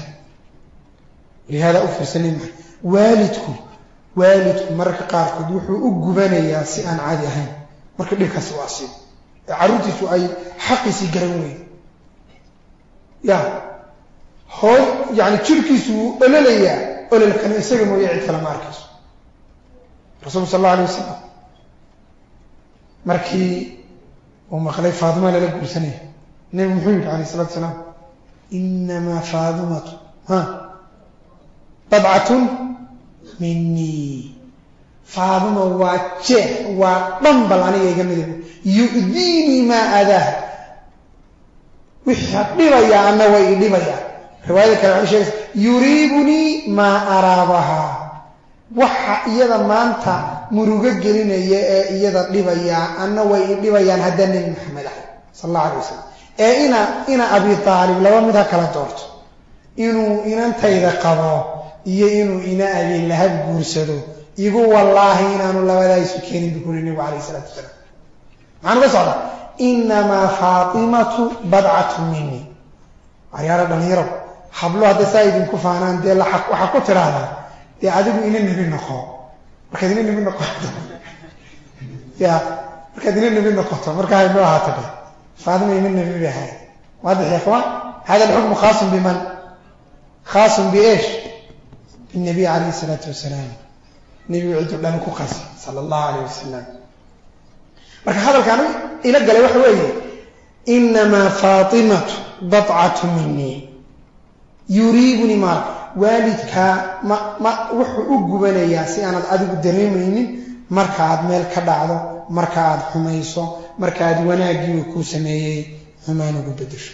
لهذا أفرسني معي والدكم والدكم مرك قاركود وحو أقبانيا سي أن عادي أهين مرك ليك سواسي عروتي سو أي حقي سي قرنوي يا هو يعني تركي سو ألاليا ألال كان يسيقم ويعيد كلام ماركس رسول صلى الله عليه وسلم مركي وما خلي فاطمة لك بسنة نبي محمد عليه الصلاة والسلام إنما فاطمة ها طبعة مني فاطمة واتشه وطنبل عنه يجمد يؤذيني ما أذاه ويحبيبا يا أنا ويليبا يا رواية كالعشاء يريبني ما أرابها وحا إيضا ما أنت مروقك جلين إيضا ليبا يا أنا ويليبا يا هدني محمد صلى الله عليه وسلم إيه إنا إنا أبي طالب لو مدها كلا دورت إنو إنا أنت إذا قضاه iyo inuu ina abeen lahab guursado igu wallaahi inaanu labadaa isu keenin buu kuri nabigu calayhi salaatu wasalaam maxaan uga socdaa inamaa faatimatu badcatun minii aryaara dhalinyaro hablo hadda saa idinku faanaan dee waxaa ku tidhaahdaa dee adigu ina nebi noqo markaad ina nebi noqoto ya markaad ina nebi noqoto markaa haynoo ahaato dhe faatima ina nebi bay ahayd waadix ya ikhwaan hada alxukmu khaasun biman khaasun biesh بالنبي عليه الصلاة والسلام نبي عيد الله كقص صلى الله عليه وسلم marka hadalkan ila galay waxa weeye inma fatimatu bad'atu minni yuribuni ma walidka ma ma wuxuu u gubanayaa si aanad adigu dareemaynin marka aad meel ka dhacdo marka aad xumayso marka aad wanaagii ku sameeyay xumaan ugu bedesho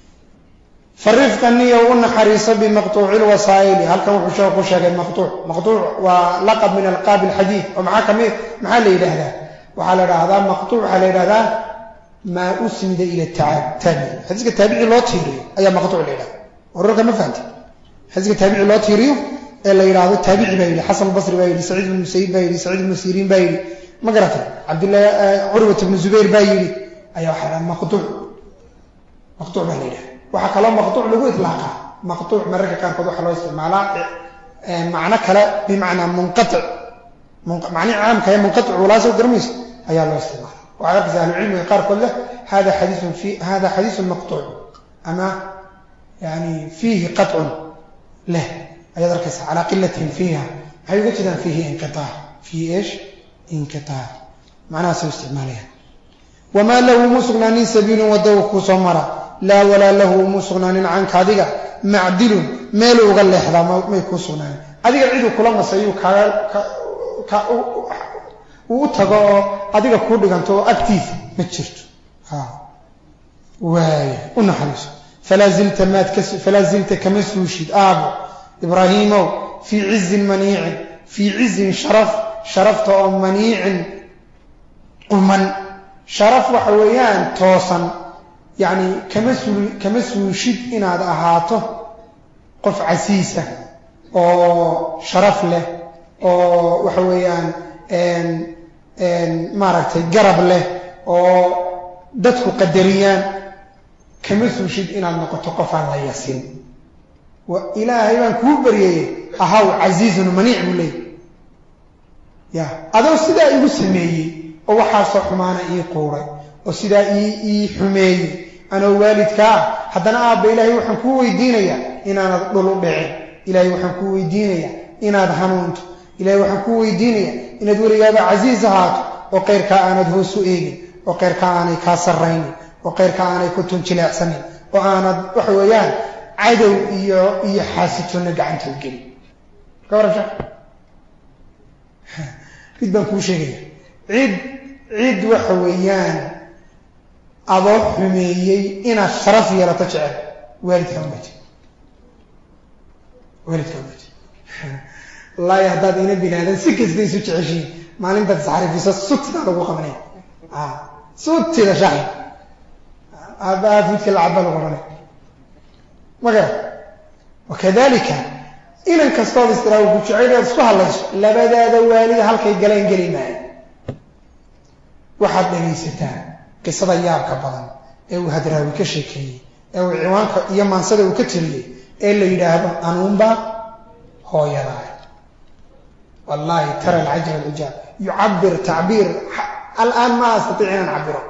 فرفقني ونحريص بمقطوع الوسائل هل كان وحشو كشاغ مقطوع مقطوع ولقب من القاب الحديث ومعاك محل الى هذا وعلى هذا مقطوع على هذا ما اسند الى التابع حديث التابع لو تيري اي مقطوع ليله ورك ما فهمت حديث التابع لو تيري الا يراده التابع باي حسن البصري باي سعيد بن المسيب باي سعيد بن سيرين باي ما قرات عبد الله عروه بن الزبير باي اي حرام مقطوع مقطوع باي waxa kala maqtuuc lagu itlaaqa maqtuuc mararka qaar kood waxa loo isticmaalaa ee macna kale bi macna munqati' macna caam kale munqati' wala soo garmis ayaa loo isticmaalaa waxa ka sahlan cilmiga qaar kood leh hada hadith fi hada hadith maqtuuc ama yani fihi qat'un له ayad arkaysa ala qillatin fiha hay wajdan fihi inqita' fi ايش انقطاع معناه سو استعمالها وما له مسغنان سبيل ودوك سمرا لا ولا له مسغنان عنك هذيك معدل ميل uga leexda ma ku sugnaan adiga cid kula masayo ka ka uu tago adiga ku dhiganto active ma jirto ha way una xariis falazilta ma tkas falazilta kama suushid aabo ibrahimo fi izz maniic fi izz sharaf sharafta maniic quman sharaf waxa weeyaan toosan يعني كمسول كمسوشيد إن هذا أهاته قف عسيسة أو شرف له أو وحويان إن إن معركة جرب له أو دتك قدريان كمسوشيد إن هذا نقطة على ياسين وإلهي من كوبري أهو عزيز منيع لي يا هذا السيدة يقسمي أو حاصل حمانا إيه قوري وسيدا اي حمي انا والدك حدنا اب الهي وحن كو ويدينيا ان انا دلو دحين الهي وحن كو ويدينيا ان انا حنونت الهي وحن كو ويدينيا ان دوريغا عزيز هات وقيرك انا هو سويغي وقيرك انا كاسرين وقيرك انا كنت جلعسن وانا وحويان عدو iyo iyo xaasituna gacanta u gali kawarasha kidan ku sheegay cid cid waxawayaan abo xumeeyay ina sharaf yeelato jecel waalidka umad waalidka umad la yahdad ina binaadan si kasta isu jeceshiin maalinta saxariifisa sutida lagu qabanay ah sutida shaxi aba fidka lacabal qorane maga wakadalika ina kastoo istiraaw ku jecel isku halayso labadaada waalid halkay galeen galimaan waxaad dhageysataa qisada yaabka badan ee uu hadraawi ka sheekeeyay ee uu ciwaanka iyo maansada uu ka tiriyay ee la yiraahdo anuunba hooyada wallahi tara al-ajab al-ujab yu'abbir ta'bir الان ما استطيع ان اعبره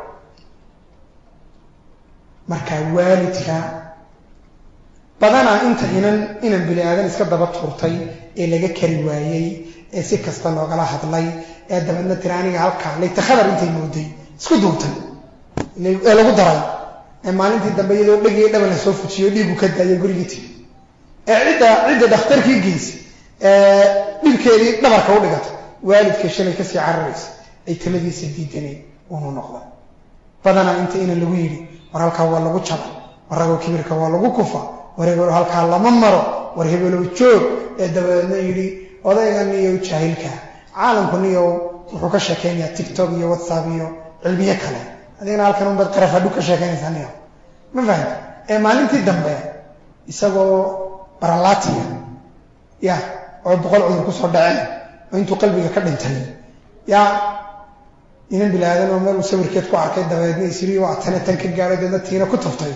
marka waalidka badana inta inan inan bili aadan iska daba turtay ee laga kari waayay ee si kasta looga hadlay ee dabadna tiraaniga halka la takhadar intay mooday isku duubtay ee lagu daray ee maalintii dambe iyadoo dhagay dhaba la soo fujiyo dhiigu ka daayay gurigiisa ee cida cida dhakhtarkii gees ee dhibkeedii dhabarka u dhigatay waalidka shalay ka sii cararaysa ay taladiisa diidanay uu noqdo badana inta in lagu yiri war halka waa lagu jaba warago kibirka waa lagu kufa warago halka lama maro war hebelo joog ee dabadna yiri odaygan iyo jahilka caalamku niyo wuxuu ka sheekeynaa TikTok iyo WhatsApp iyo cilmiye kale adigna halkan un bad qaraf adu ka sheekeynaysan niyo ma fahad ee maalintii dambe isagoo baralaatiya ya oo boqol cudur ku soo dhacay intuu qalbiga ka dhintay yaa inan bilaadan oo meel sawirkeed ku arkay dabeedna isri waa tan tan ka gaaray dadna tiina ku taftay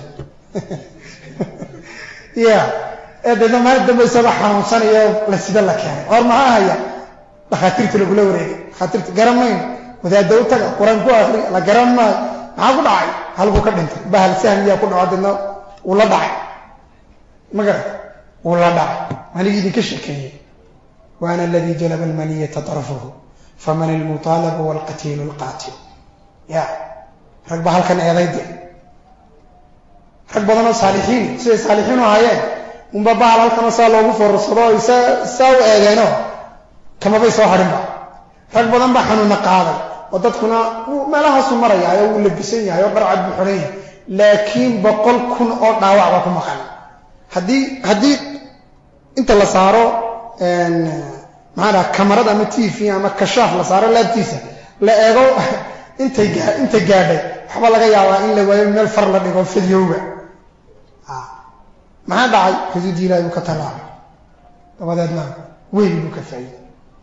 ya eedana ma dambe sabah xanuunsanayo la sida la keenay or ma haya dhakhaatiirta lagu wareegay dhakhaatiirta garamayn wadaad dawtaga quraan ku akhri la garamay maxaa ku dhacay halku ka dhintay bahal sahmiya ku dhacdana uu la dhacay magar uu la dhacay anigi idin ka sheekeeyay waana alladhi jalaba almaniyata tarfuhu faman almutalab walqatil alqatil ya rag bahal kan eedayde rag badan oo saalixiin si saalixiin oo hayeen umba bahal halkan saa loogu foorasado isa saw eegayno kama bay soo harin ba rag badan ba xanuuna qaaday oo dadkuna meelaha soo maraya ay uu labisan yahay oo qarcad buxuray laakiin boqol kun oo dhaawac ba ku maqan hadii hadii inta la saaro een maana kamarada ama T V ama kashaaf la saaro laabtiisa la eego inta inta gaadhay waxba laga yaabaa in la waayo meel far la dhigo fidyowga ah maxaa dhacay xuduud ilaahay ka talaabay dabadeedna weyn uu ka faa'iiday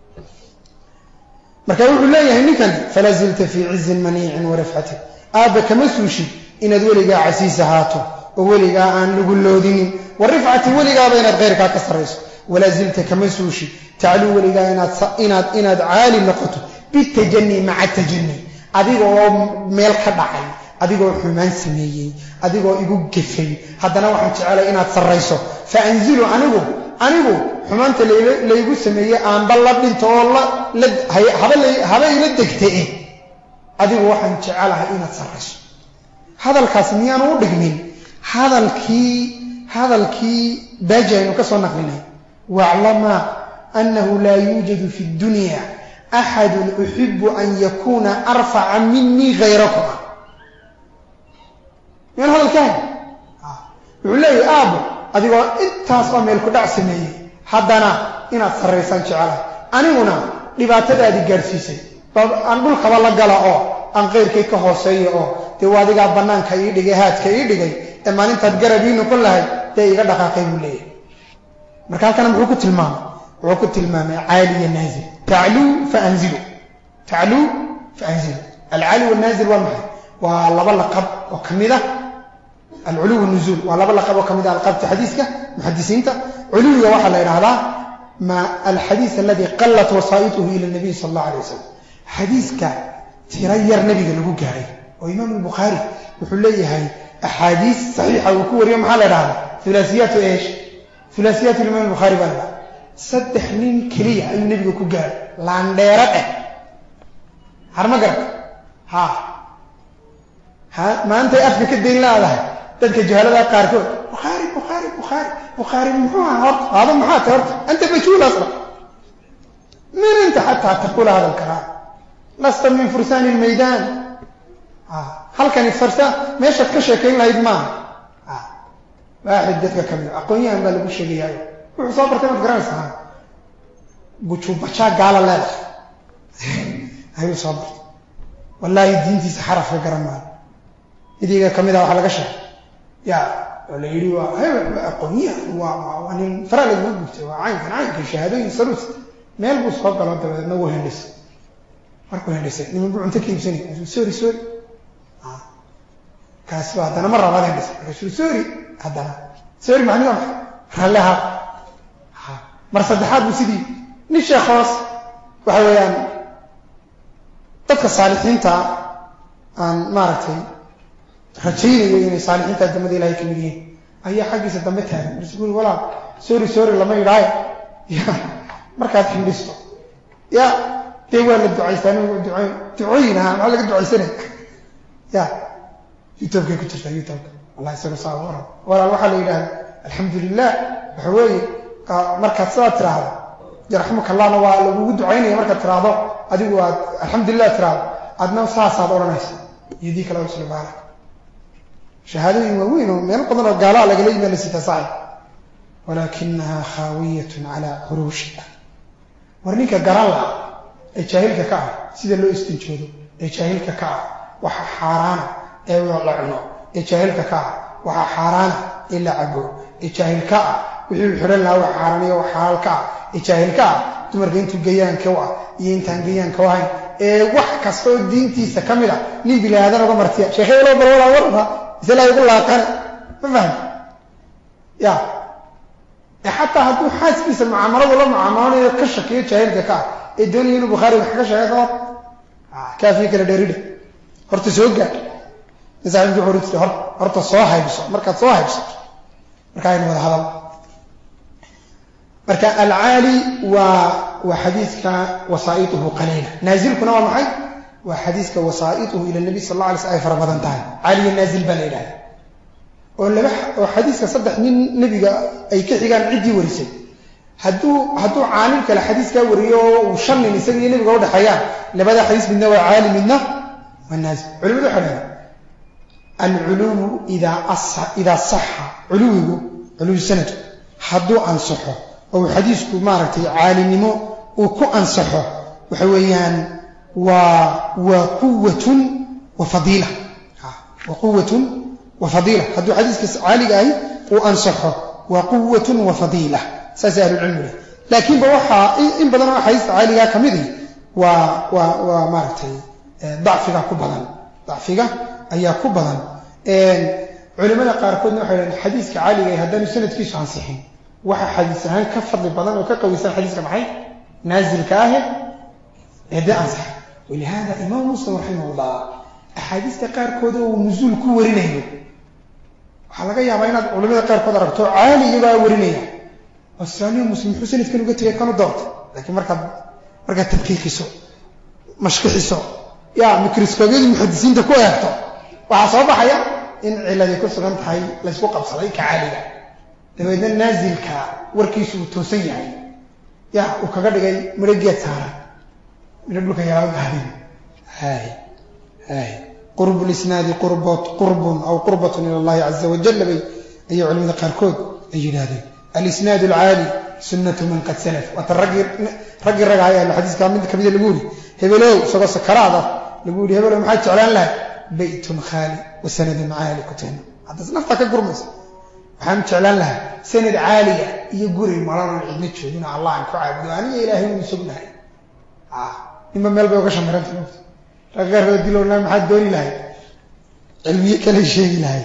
marka wuxuu leeyahay ninkan falazilta fi izz mani'in wa raf'ati aaba kama suushi inaad weliga casiis ahaato oo weliga aan lagu loodinin wa raf'ati weliga baynaad qeyrka ka sareyso wala zilta kama suushi ta'alu weliga inaad inaad inaad caali noqoto bitajanni ma'a tajanni adigoo meel ka dhacay adigoo xumaan sameeyay adigoo igu gafay hadana waxaan jecelahay inaad sareyso fa anzilu anigu anigu xumaanta leeygu sameeyay aan bal dhinto oo la haba haba ila degtay adigu waxaan jecelahay inaad sareyso hadalkaas miyaan u dhigmin hadalkii hadalkii baajaynu ka soo naqlinay wa'lama annahu la yujadu fi dunya ahad uhibbu an yakuna arfa'a minni ghayrakum min hadalkan wuxuu leeyahay aabo adigoo intaas oo meel ku dhac sameeyay haddana inaad sareysan jecelahay aniguna dhibaatadaadi gaarsiisay aan dhulka la gala oo aan qeyrkay ka hooseeyo oo de waadiga banaanka ii dhigay haadka ii dhigay ee maalintaad garabiino ku lahayd de iga dhaqaaqay buu leeyahay marka halkan muxuu ku tilmaamay wuxuu ku tilmaamay caali naazil ta'lu fa anzilu ta'lu fa anzilu al-ali wal nazil wal mahd wa laba laqab oo kamida al-ulu wal nuzul wa laba laqab oo kamida alqabta hadiiska muhaddisiinta uluga waxa la yiraahdaa ma al-hadith alladhi qallat wasaituhu ila an-nabi sallallahu alayhi wasallam hadiiska tirayar nabiga lagu gaaray oo imam al-bukhari wuxuu leeyahay ahadith sahiha oo ku wariyo maxaa la yiraahdaa thulathiyatu ايش ثلاثيات الإمام البخاري بنا صدح nin kaliya ayuu nabiga ku gaaray laan dheerad ah harma garab ha ha maanta afka ka deyn laadahay dadka jahalada qaarkood bukhari bukhari bukhari bukhari muxuu ahaa hada maxaa tahay anta bajul asla min anta hatta taqul hada al-kalam lasta min fursan al-maydan ah halkan farsa meesha ka sheekayn lahayd ma ah واحد dadka kamid aqoonyahan baa lagu sheegay wuxuu soo bartay madrasa buchu bacha gaala leedahay ayuu soo bartay wallahi diintiisa xaraf ka garamaa idiga kamid ah waxa laga sheegay ya wala yiri waa aqoonyahan waa waa nin fara lagu gubtay waa cayn cayn ka shahaadooyin sarus meel buu soo galo dabeedna wuu hendis markuu hendisay nin buu cunto kiibsanay sorry sorry ah kaas waa dana mar labaad hendis sorry hadana sorry macnaheedu halaha mar saddexaad buu sidii nin sheekhaas waxa weeyaan dadka saalixiinta aan maaragtay rajaynayo inay saalixiinta damada ilaahay ka mid yihiin ayaa xaqiisa dambe taagan rasuul walaal sorry sorry lama yiraayo markaad xindhisto ya dee waa la ducaystaan oo ducay ducayna ma laga ducaysanay ya youtube ku jirta youtube wallahi isaga saawara walaal waxa la yiraahdaa alxamdulillah waxa weeye markaad soo tiraahdo yarxamuka allahna waa lagu ducaynaya markaad tiraahdo adigu waa alxamdulillah tiraahdo adna saasaad oranaysa yidii kala usoo baarak shahaadooyin waaweyn oo meel badan oo gaala laga leeyahay la sita saay walakinaha khawiyatun ala urushiha warninka garala ee jaahilka ka ah sida loo istinjoodo ee jaahilka ka ah waxa xaraana ee la cuno ee jaahilka ka ah waxa xaraana ee la cabo ee jaahilka ah wixii xiran lahaa waxa xaraaniyo waxa halka ee jaahilka dumarka intuu gayaan ka waa iyo intaan gayaan ka wahayn ee wax kastoo diintiisa ka mid ah nin bilaadan uga martiya sheekhay loo balwala warna isla ay ugu laaqan ma faham ya حتى هدو حاس كيس المعاملة ولا معاملة كشكية جاهل كا الدنيا إنه بخاري وحكاش هذا كافي كلا دريدة هرت سوقة إذا عندي عروض هرت هرت صاحب بس مركز صاحب بس مركز إنه هذا مركز العالي و وحديثك وصائته قليلة نازل كنا معي وحديثك وصائته إلى النبي صلى الله عليه وسلم في رمضان تعالى عالي النازل بليلة ولا حديث صدق من نبي أي كحجان عدي ورثي هدو هدو عالم كلا حديث كوريو وشن نسمي نبي قود حياة لبدا حديث من نوع عالم منا والناس علوم ذو حنا العلوم إذا أصح إذا صح علوه علو السنة حدو أنصحه أو حديث كمارتي عالم مو وكو أنصحه وحويان و وقوة وفضيلة وقوة وفضيلة هذا حديث عالي أي وأنصحه وقوة وفضيلة سأسأل العلم له لكن بوحى إن بدنا حديث عالي كمذي و و ومارتي ضعفها كبدا ضعفها أي كبدا علماء قاركون حول الحديث كعالي هذا سنة كيس عن صحيح وح حديث عن كفر بدنا وكقوي سنة حديث كمحي نازل كاهل هذا أنصح ولهذا إمام مسلم رحمه الله أحاديث قاركود ونزول كورينه waxaa laga yaabaa inaad culimada qaar kood aragto caali iyaga warinaya asaniyo muslim xuseen iska uga tagay kanu doorto laakiin marka marka tadqiiqiso mashqixiso ya mikroskoobyada muhaddisiinta ku eegto waxa soo baxaya in ciladi ku sugan tahay la isku qabsaday ka caaliga dabeedna naazilka warkiisu uu toosan yahay ya uu kaga dhigay marageed saara midabka yaa gaadin hay hay قرب الإسناد قربة قرب أو قربة إلى الله عز وجل بي أي علم قاركود أي هذا الإسناد العالي سنة من قد سلف وترجع رجع رجع على الحديث كامل كبير اللي هبلو سوى سكرادة اللي هبلو ما حد علان له بيت خالي وسند عالي كتن هذا نفتك القرمز حمت علان له سند عالية يقول المرار العدنيت شو الله عنك عابد يعني إلهي من سبنا آه إما ملبي وقشم مرنت نفس رجع رديلو نام حد دوري له علمي كل شيء له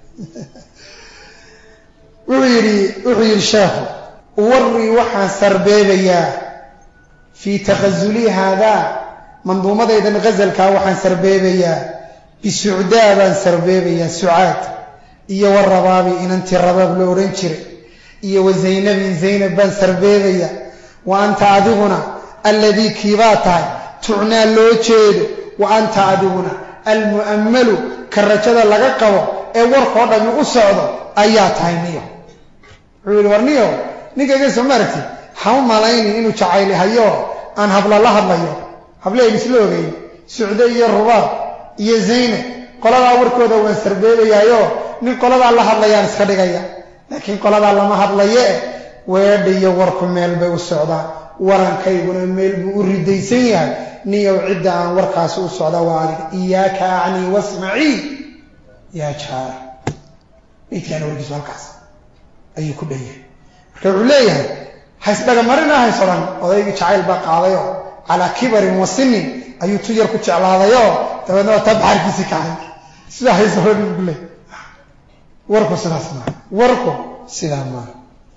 وعيري وعير شافه وري وحى سربيبيا في تغزلي هذا منظومة إذا غزل كاوحى سربيبيا بسعداء سربيبيا سعاد إيا والربابي إن أنت الرباب لورنشري إيا وزينب زينب بن سربيبيا وأنت عدونا الذي كيباتا تعنى لوجيد وأنت عدونا المؤمل كالرجل لقاقه ee warkoo dhan uu socdo ayaa tahay niyo wuxuu warniyo ninkayga Soomaarti xaw malayn inuu jacayl hayo aan habla la hadlayo hableey isloogay Suudiya iyo Rubaab iyo Zaynab qolada warkooda waan sarbeebayayo nin qolada la hadlayaan iska dhigaya laakiin qolada lama hadlaye weedhiyo warku meel bay u socdaan warankayguna meel buu u ridaysan yahay niyo cidda aan warkaas u socda waa iyaaka ani wasma'i يا جار إيش أنا ورجس والكاس أي كبير كعليا حسب مرنا هاي صرنا وذيك شعيل بقى عليه على كبر وسن أي تجر كتش على هذا تبغى تبحر في سكان سلاح يزهر بالله وركو سلاسنا وركو سلاما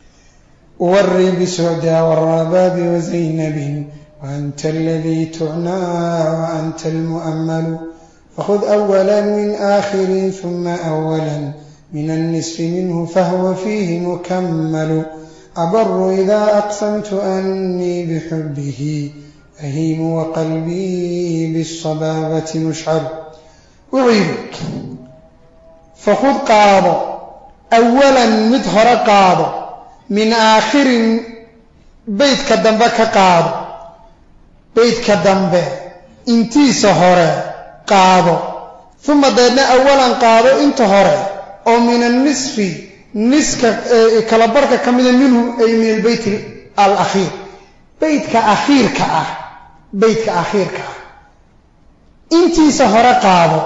وري بسعداء والرباب وزينب وأنت الذي تعنى وأنت المؤمل فخذ أولا من آخر ثم أولا من النصف منه فهو فيه مكمل أبر إذا أقسمت أني بحبه أهيم وقلبي بالصبابة مشعر أعيد فخذ قاض أولا مدهر قاض من آخر بيت كدنبك قاض بيت كدنبه انتي سهره قاضو ثم دادنا أولا قاضو انت هوري أو من النصف نسك كالبركة كمدا منه أي من البيت الأخير بيت كأخير كأه بيت كأخير كأه انتي سهر قاضو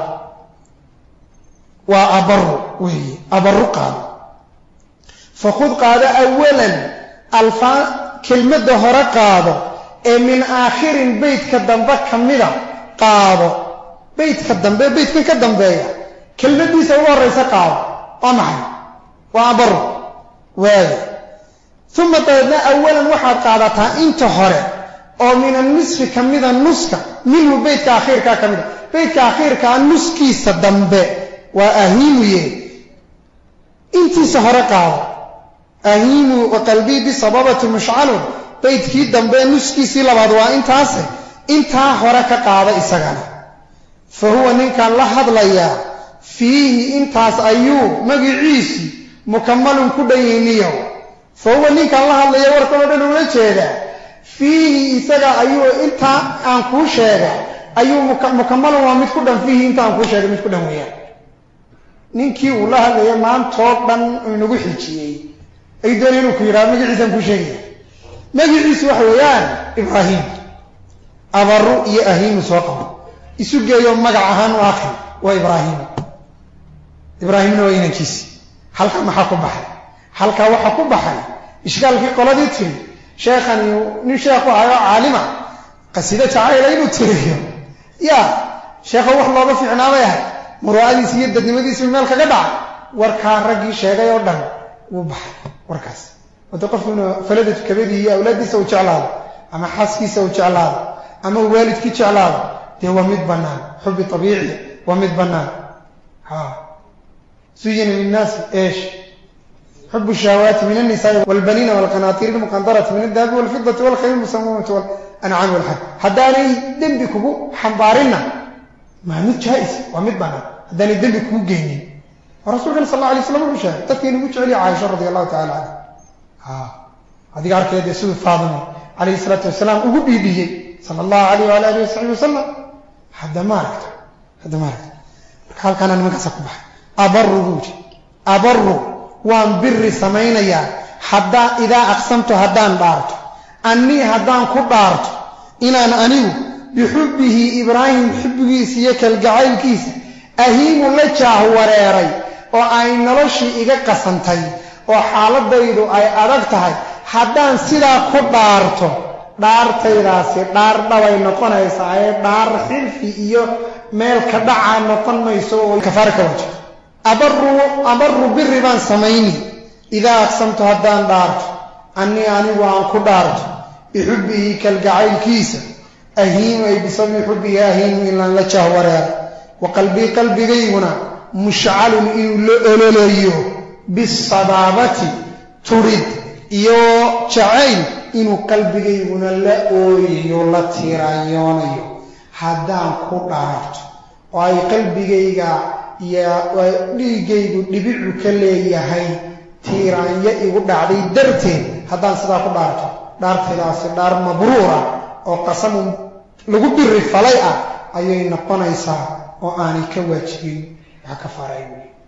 وأبر وهي أبر قاضو فخذ قاضو أولا الفا كلمة هر قاضو ee min aakhirin beydka dambe ka mida qaado beydka dambe beydkan ka dambeeya kelmadiisa ugu horeysa qaado waa maxay waa abaru waayo uma dabeedna awalan waxaad qaadataa inta hore oo min annisfi ka mida nuska minhu beydka akhiirkaa ka mida beydka akhiirkaa nuskiisa dambe waa ahiimuye intiisa hore qaado ahiimu qalbii bisababati mushcalun beydkii dambe nuskiisii labaad waa intaase intaa hore ka qaada isagana fa huwa ninkan la hadlayaa fiihi intaas ayuu magiciisii mukamalun ku dhanyiniyo fa huwa ninkan la hadlaya warkan oo dhan ula jeedaa fiihi isaga ayuu intaa aan kuu sheegay ayuu mukamalun waa mid ku dhan fiihi inta aan kuu sheegay mid ku dhan weeyaan ninkii uu la hadlaya maantoo dhan inagu xijiyey ay doonay inuu ku yidhaha magaciisaan kuu sheegaya magaciisu waxa weeyaan ibraahim abaru iyo ahiimu soo qabo isu geeyo magac ahaan u akhri waa ibraahim ibraahimna waa inankiisi halkaa maxaa ku baxay halkaa waxaa ku baxay ishkaalkii qoladii tiri sheekhani nin sheekhu ahayo caalima qasiida jacayla inuu tiriyo ya sheekha wax looga fiicnaabay ahay muru'adiisi iyo dadnimadiisi meel kaga dhacay warkaa raggii sheegay oo dhan wuu baxay warkaas wada qofku inuu faladatu kabadii iyo awlaadiisa uu jeclaado ama xaaskiisa uu jeclaado ama waalidkii jeclaado dee waa mid bannaan xubbi abiiciya waa mid bannaan ha zuyina linnaasi eesh xubu shahawaati min annisaai walbaniina walqanaatiiri lmuqandarati min aldahabi walfidati walkhayli lmusamamati walancaami walxaj haddaanay dembi kugu xambaarinna maa mid jaa-is waa mid bannaan haddaanay dembi kugu geynin rasuulkan sal alla alay slam wuxuu sheegay dadkii nagu jeceliya caaisha radi allahu tacala canha adiga arkeedee siduu faadima calayhi salaatu wasalaam ugu dhiidhiyey sala allahu alayh waala alihi wasaxbi wasalam hadda ma aragto hadda ma aragto marka halkaana nimankaasa ku baxay abaru buuji abaru waan biri samaynayaa haddaa idaa aqsamtu haddaan dhaarto annii haddaan ku dhaarto inaan anigu bixubbihi ibraahim xubbigiisa iyo kalgacaylkiisa ahiimu la jaah wareeray oo ay noloshii iga qasantay oo xaaladaydu ay adag tahay haddaan sidaa ku dhaarto dhaartaydaasi dhaar dhabay noqonaysaa ee dhaar xilfi iyo meel ka dhacaa noqon mayso oo kafaara ka waja abaru abaru biri baan samayni idaa aqsamtu haddaan dhaarto annii anigu aan ku dhaarto bixubbihi kalgacaylkiisa ahiimu ay bisababi xubbihi ahiimu inaan la jaah wareeray wa qalbii qalbigayguna mushcalun inuu la ololayo bisabaabati turid iyo jacayl inuu qalbigayguna la ooyayo la tiirayoonayo haddaan ku dhaarto oo ay qalbigayga iyo dhiigaygu dhibicu ka leeyahay tiiraanyo igu dhacday darteed haddaan sidaa ku dhaarto dhaartaydaasi dhaar mabruura oo qasamu lagu biri falay ah ayay noqonaysaa oo aanay ka waajibin waxa ka faray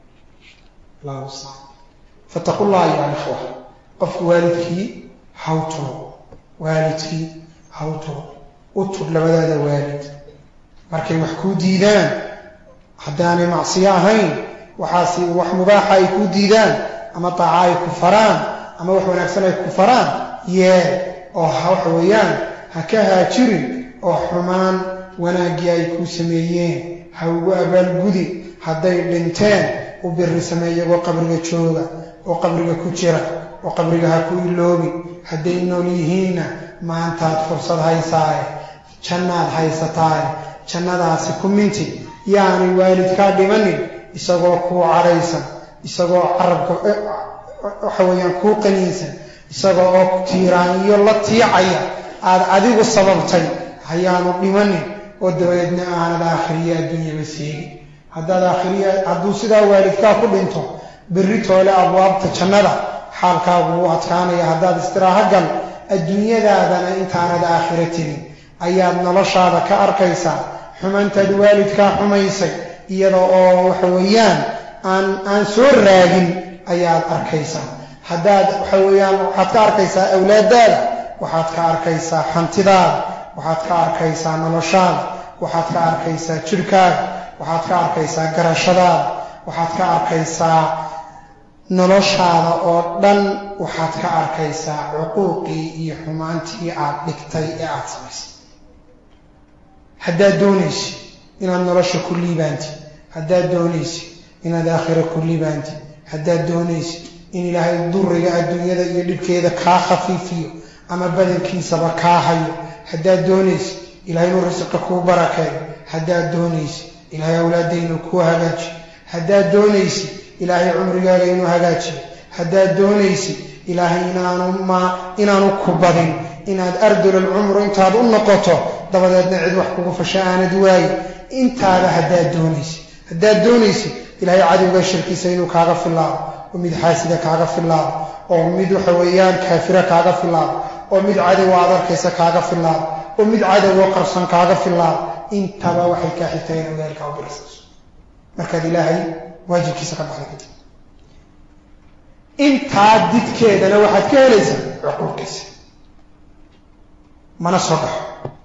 Allahu subhanahu fattaqullaha ya ikhwa qofku waalidkii hawto waalidkii hawto utub labadaada waalid markay wax ku diidaan haddaanay macsiyo ahayn waxaasi wax mubaaxa ay ku diidaan ama taaca ay ku faraan ama wax wanaagsan ay ku faraan yee oo waxa weeyaan ha ka haajirin oo xumaan wanaagii ay ku sameeyeen ha ugu abaalgudi hadday dhinteen u biri sameeyagoo qabriga jooga oo qabriga ku jira oo qabriga ha ku iloobi hadday nool yihiinna maantaad fursad haysaaye jannaad haysataaye jannadaasi ku minti yaanay waalidkaa dhimanin isagoo kuu cadhaysan isagoo carabka waxa weeyaan kuu qaniinsan isagoo oo tiiraanyo la tiicaya aad adigu sababtay hayaanu dhimanin oo dabadeedna aanad aakhiriya adduunyaba seegin haddaad aakhiriya hadduu sidaa waalidkaa ku dhinto berri toole abwaabta jannada xaalkaagu wuu adkaanaya haddaad istiraaho gal adduunyadaadana intaanad aakhiro tegin ayaad noloshaada ka arkaysaa xumantaad waalidkaa xumaysay iyada oo waxa weeyaan aan aan soo raagin ayaad arkaysaa haddaad waxa weeyaan waxaad ka arkaysaa awlaadaada waxaad ka arkaysaa hantidaada waxaad ka arkaysaa noloshaada waxaad ka arkaysaa jirkaaga waxaad ka arkaysaa garashadaada waxaad ka arkaysaa noloshaada oo dhan waxaad ka arkaysaa cuquuqii iyo xumaantii aad dhigtay ee aad samaysay haddaad doonaysid inaad nolosha ku liibaantid haddaad doonaysid inaad aakhiro ku liibaantid haddaad doonaysid in ilaahay duriga adduunyada iyo dhibkeeda kaa khafiifiyo ama badankiisaba kaa hayo haddaad doonaysid ilaahay inuu risqa kuu barakeeyo haddaad doonaysid ilaahay awlaadda inuu kuu hagaajiyo haddaad doonaysid ilaahay cumrigaaga inuu hagaajiyo haddaad doonaysid ilaahay inaanu ma inaanu ku badin inaad ardul alcumru intaad u noqoto dabadeedna cid wax kugu fasha aanad waayi intaada haddaad doonaysid haddaad doonaysid ilaahay cadowga shirkiisa inuu kaaga filaado oo mid xaasida kaaga filaado oo mid waxa weeyaan kaafira kaaga filaado oo mid cadow aad arkaysa kaaga filaado oo mid cadowoo qarsan kaaga filaado intaba waxay kaa xigtaa in ogaalkaa u birsayso markaad ilaahay waajibkiisa ka baxda kadib intaa didkeedana waxaad ka helaysaa cuquuqiisa mana soo dhaxo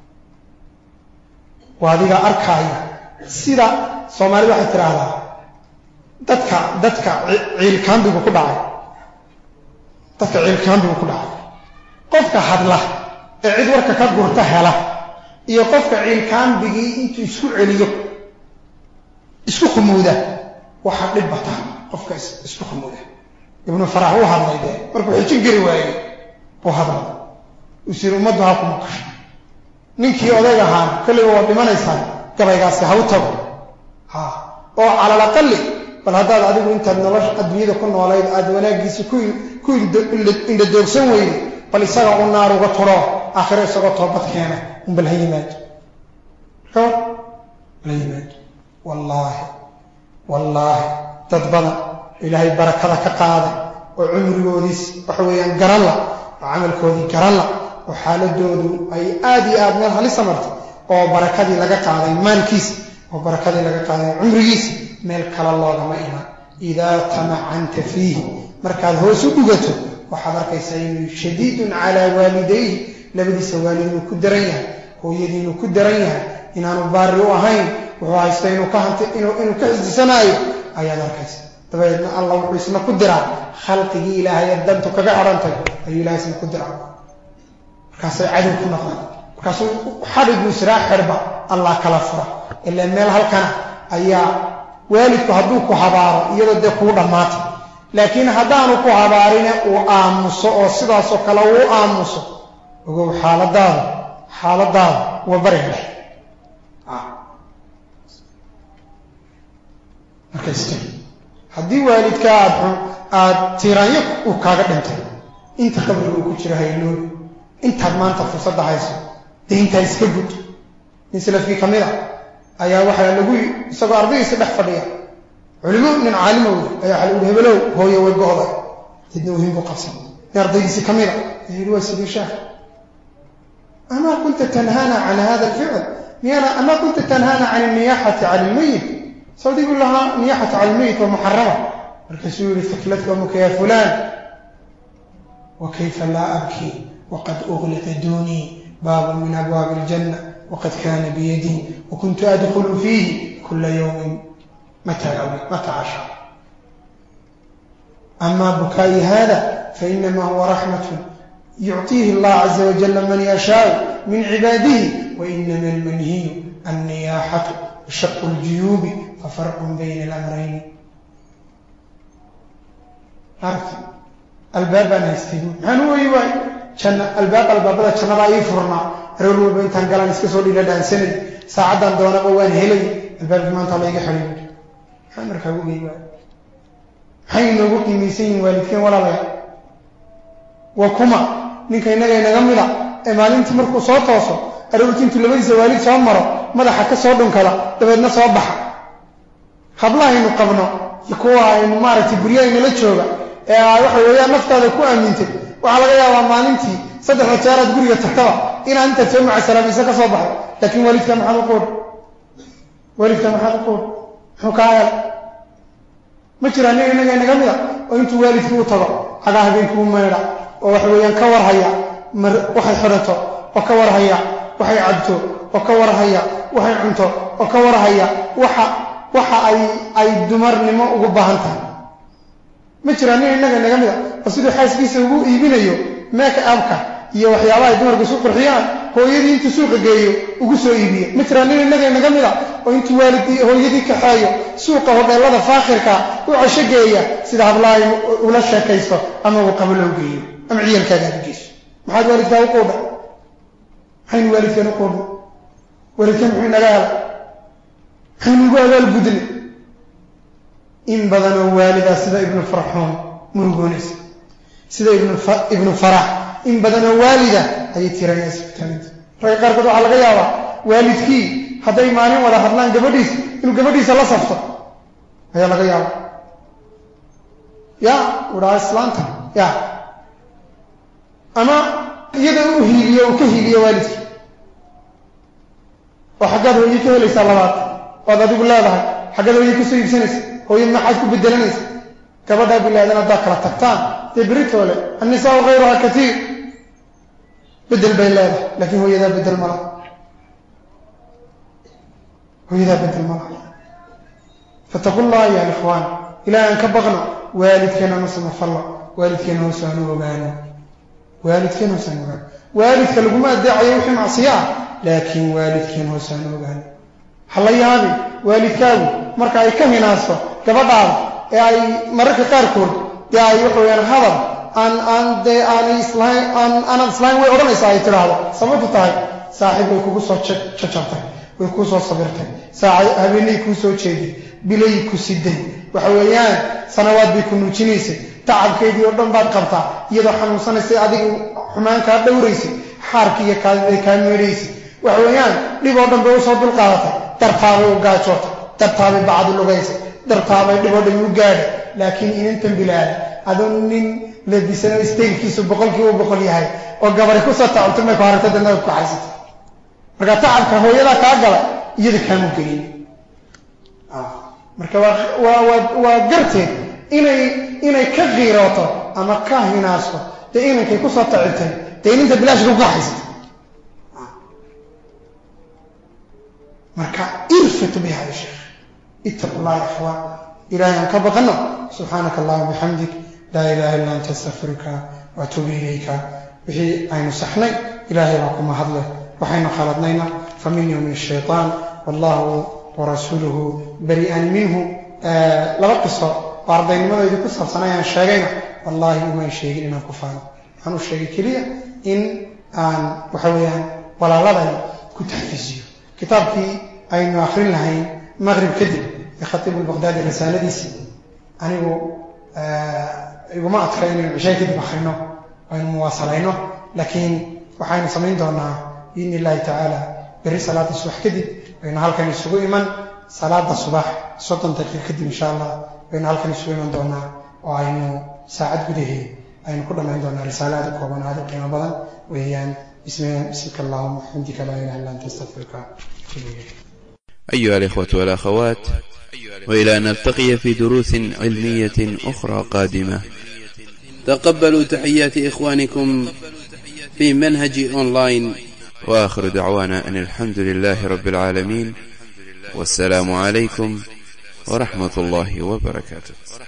waa adiga arkaaya sida soomaalida waxay tidhaahdaa dadka dadka ciilkaambigu ku dhacay dadka ciilkaambigu ku dhacay qofka hadla ee cid warka ka gurta hela iyo qofka ciilkaambigii intuu isku celiyo isku khumuuda waxaa dhib bata qofka isku khumuuda ibnu farax uu hadlay dee markuu xijin gari waayey uu hadlay usir ummaddu ha ku maqasho ninkii odayg ahaan kolliga waa dhimanaysaan gabaygaasi ha u tago ha oo calal aqali bal haddaad adigu intaad nolosha adduunyada ku noolayd aada wanaaggiisa ku ku indhadoogsan weyday bal isaga u naar uga turo aakhiro isagoo toobad keena un bal ha yimaado bal ha yimaado wallaahi wallaahi dad badan ilaahay barakada ka qaaday oo cumrigoodiis waxa weeyaan garan la oo camalkoodii garan la oo xaaladoodu ay aad iyo aad meel halisa martay oo barakadii laga qaaday maalkiisa oo barakadii laga qaaday cumrigiisa meel kale loogama iman idaa tamacanta fiihi markaad hoos u dhugato waxaad arkaysaa inuu shadiidun calaa waalidayhi labadiisa waalid inuu ku daran yahay hooyadii inuu ku daran yahay inaanu baari u ahayn wuxuu haysta inuu ka hanta inuu inuu ka xisdisanaayo ayaad arkaysa dabadeedna allah wuxuu isna ku diraa khalqigii ilaahay ee dantu kaga xidhantay ayuu ilahay isna ku diraa markaasay cadow ku noqdaan markaasuu xadhigu israa xirba allah kala fura ilaa meel halkana ayaa waalidku hadduu ku habaaro iyadoo dee kuu dhammaatay laakiin haddaanu ku habaarine uu aamuso oo sidaasoo kale uu aamuso ogow xaaladaada xaaladaada waa bari dhex markayska haddii waalidka aad aad tiiraanyo uu kaaga dhintay inta qabriga uu ku jiro hayloobi intaad maanta fursadda hayso dee intaa iska gud nin salafkii ka mid a ayaa waxaa lagu isagoo ardaygiisa dhex fadhiya culimo nin caalimowda ayaa waxa lagu hebelow hooyo way go'day dadna wahin buu qabsan nin ardaygiisi ka mid a ayaa yidhi waa sidii sheekh amaa kunta tanhaana can hada alficl miyana amaa kunta tanhaana can alniyaxati cala almayit sawdigu lahaa niyaxatu cala almayit waa muxarama markaasuu yihi fakladka amuka ya fulaan wakayfa laa abkii waqad ugliqa duunii baabu min abwaabi aljanna waqad kaana biyadii wakuntu adkhulu fiihi kula yawmin متى متى عشاء أما بكائي هذا فإنما هو رحمة يعطيه الله عز وجل من يشاء من عباده وإنما المنهي النياحة وشق الجيوب ففرق بين الأمرين عرفت الباب أنا يستيقون هنو يواي كان الباب الباب لا كان رأي فرنا رولو بيتان قلان اسكسوا لي لدان سند ساعدا دونا بوان هلي الباب ما انت الله يحرم markaa ugu geey waay maxay inoogu qiimaysan yihin waalidkeen walaalayaa waa kuma ninka innaga inaga mida ee maalintii markuu soo tooso aroortii intuu labadiisa waalid soo maro madaxa ka soo dhunkada dabeedna soo baxa hablahaynu qabno iyo kuwa aynu maaragtay guryahaynala jooga ee aad waxa weeyaan naftaada ku aamintay waxaa laga yaabaa maalintii saddexda jeeraad guriga tagtaba inaad intaad soo macasalaamiisa ka soo baxdo laakiin waalidka maxaad u quudh waalidka maxaad u quudh muxuu kaa hel ma jira nin inaga inaga mida oo intuu waalidkii u tago cagaa habeenkii u maydha oo waxa weeyaan ka warhaya mar waxay xidhato oo ka warhaya waxay cabto oo ka warhaya waxay cunto oo ka warhaya waxa waxa ay ay dumarnimo ugu baahan tahay ma jiraan nin innaga naga mida oo siduu xaaskiisa ugu iibinayo make upka iyo waxyaabaha dumarku isku qurxiyaan hooyadii intuu suuqa geeyo ugu soo iibiyo ma jiraan nin innaga naga mida oo intuu waalidii hooyadii kaxeeyo suuqa hoteelada faakhirka u casho geeya sida hablaha ula sheekaysto ama uu qabo loo geeyo ama ciyalkaaga u geyso maxaad waalidkaa u quudha maxaynu waalidkan u quudha waalidkan muxuu inaga helay maxaynu ugu abaal gudnay in badan oo waalida sida ibnu farxuun murugoonaysa sida ibnu farax in badan oo waalida ayay tiranaysa taaganta rag qaarkood waxaa laga yaabaa waalidkii hadday maalin wada hadlaan gabadhiisa inuu gabadhiisa la safto ayaa laga yaabaa ya udhaa islaanta ya ama iyada u hiiliyo uu ka hiiliyo waalidkii oo xaggaad hooye ka helaysaa labaad waad adigu leedahay xaggaad hooye ka soo iibsanaysa hooye maxaad ku bedelanaysa gabadhaa bilaadan haddaad kala tagtaan dee beritoole annisaau hayruha katiir bedel bay leedahay laakiin hooyadaa bedel ma laha hooyadaa bedel ma laha fattaqu llaha ya alikhwaan ilaahay aan ka baqno waalidkeena nu samafallo waalidkeena hoos aanu ogaano waalidkeena hoos aanu ogaano waalidka laguma adeecayo wixii macsiyo ah laakiin waalidkeena hoos aanu ogaano ha la yaabin waalidkaagu marka ay ka hinaasto gabadhaada ee ay mararka qaarkood dee ay waxa weyaan hadal aan aan dee aanay islahayn aan aanad islahayn way odhanaysaa ay tidhaahdo sababtu tahay saaxiib way kugu soo jajabtay way kuu soo sabirtay saaca habeenay kuu soo jeeday bilay ku siday waxa weeyaan sanawaad bay ku nuujinaysay tacabkeedii oo dhan baad qabtaa iyadoo xanuunsanaysay adigu xumaan kaa dhowraysay xaarkii iyo kaadiday kaa meedhaysay waxa weeyaan dhib oo dhan bay usoo dulqaadatay dartaabay u gaajootay dartaabay bacdi lugaysay dartaabay dhib oo dhan u gaadhay laakiin inantan bilaada adoo nin labisano isteylkiisu boqolkiiba boqol yahay oo gabari kusoo tacabtay may ku haragta danada ku xaysatay marka tacabka hooyadaa kaa gala iyada kaamu gelin marka waa garteed inay inay ka qiirooto ama ka hinaasto dee inankay kusoo tacibtay dee ininta bilaashka ku kaxaysatay marka irfatu biha ya sheekh ittaqu llaha ya ikhwaan ilaahay aan ka baqano subxaanaka allahuma bixamdik laa ilaha illa anta astaghfiruka wa atuubu ilayka wixii aynu saxnay ilaahay baa kuma hadle waxaynu khaladnayna fa minii wa min ashaytaan wallahu warasuuluhu bari'an minhu laba qiso oo ardaynimadaydu ku saabsan ayaan sheegayna wallaahi umaan sheegin inaan ku faano waxaan u sheegay keliya in aan waxa weeyaan walaaladay ku taxfiisiyo kitaabkii aynu akrin lahayn maqrib kadib ee khatiib albaqdaadi risaaladiisii anigu iguma adka inaynu cishay kadib akrino aynu muwaasalayno laakiin waxaynu samayn doonaa biidni illahi tacaala berri salaada subax kadib aynu halkan isugu iman salaada subax soddon daqiiqo kadib insha allah aynu halkan isugu iman doonaa oo aynu saacad gudaheed aynu ku dhammayn doonaa risaalo aad u kooban aad u qiimo badan weeyaan بسمك اللهم وبحمدك لا إله إلا أنت أستغفرك وأتوب إليك. أيها الإخوة والأخوات، وإلى أن نلتقي في دروس علمية أخرى قادمة، تقبلوا تحيات إخوانكم في منهج أونلاين، وآخر دعوانا أن الحمد لله رب العالمين، والسلام عليكم ورحمة الله وبركاته.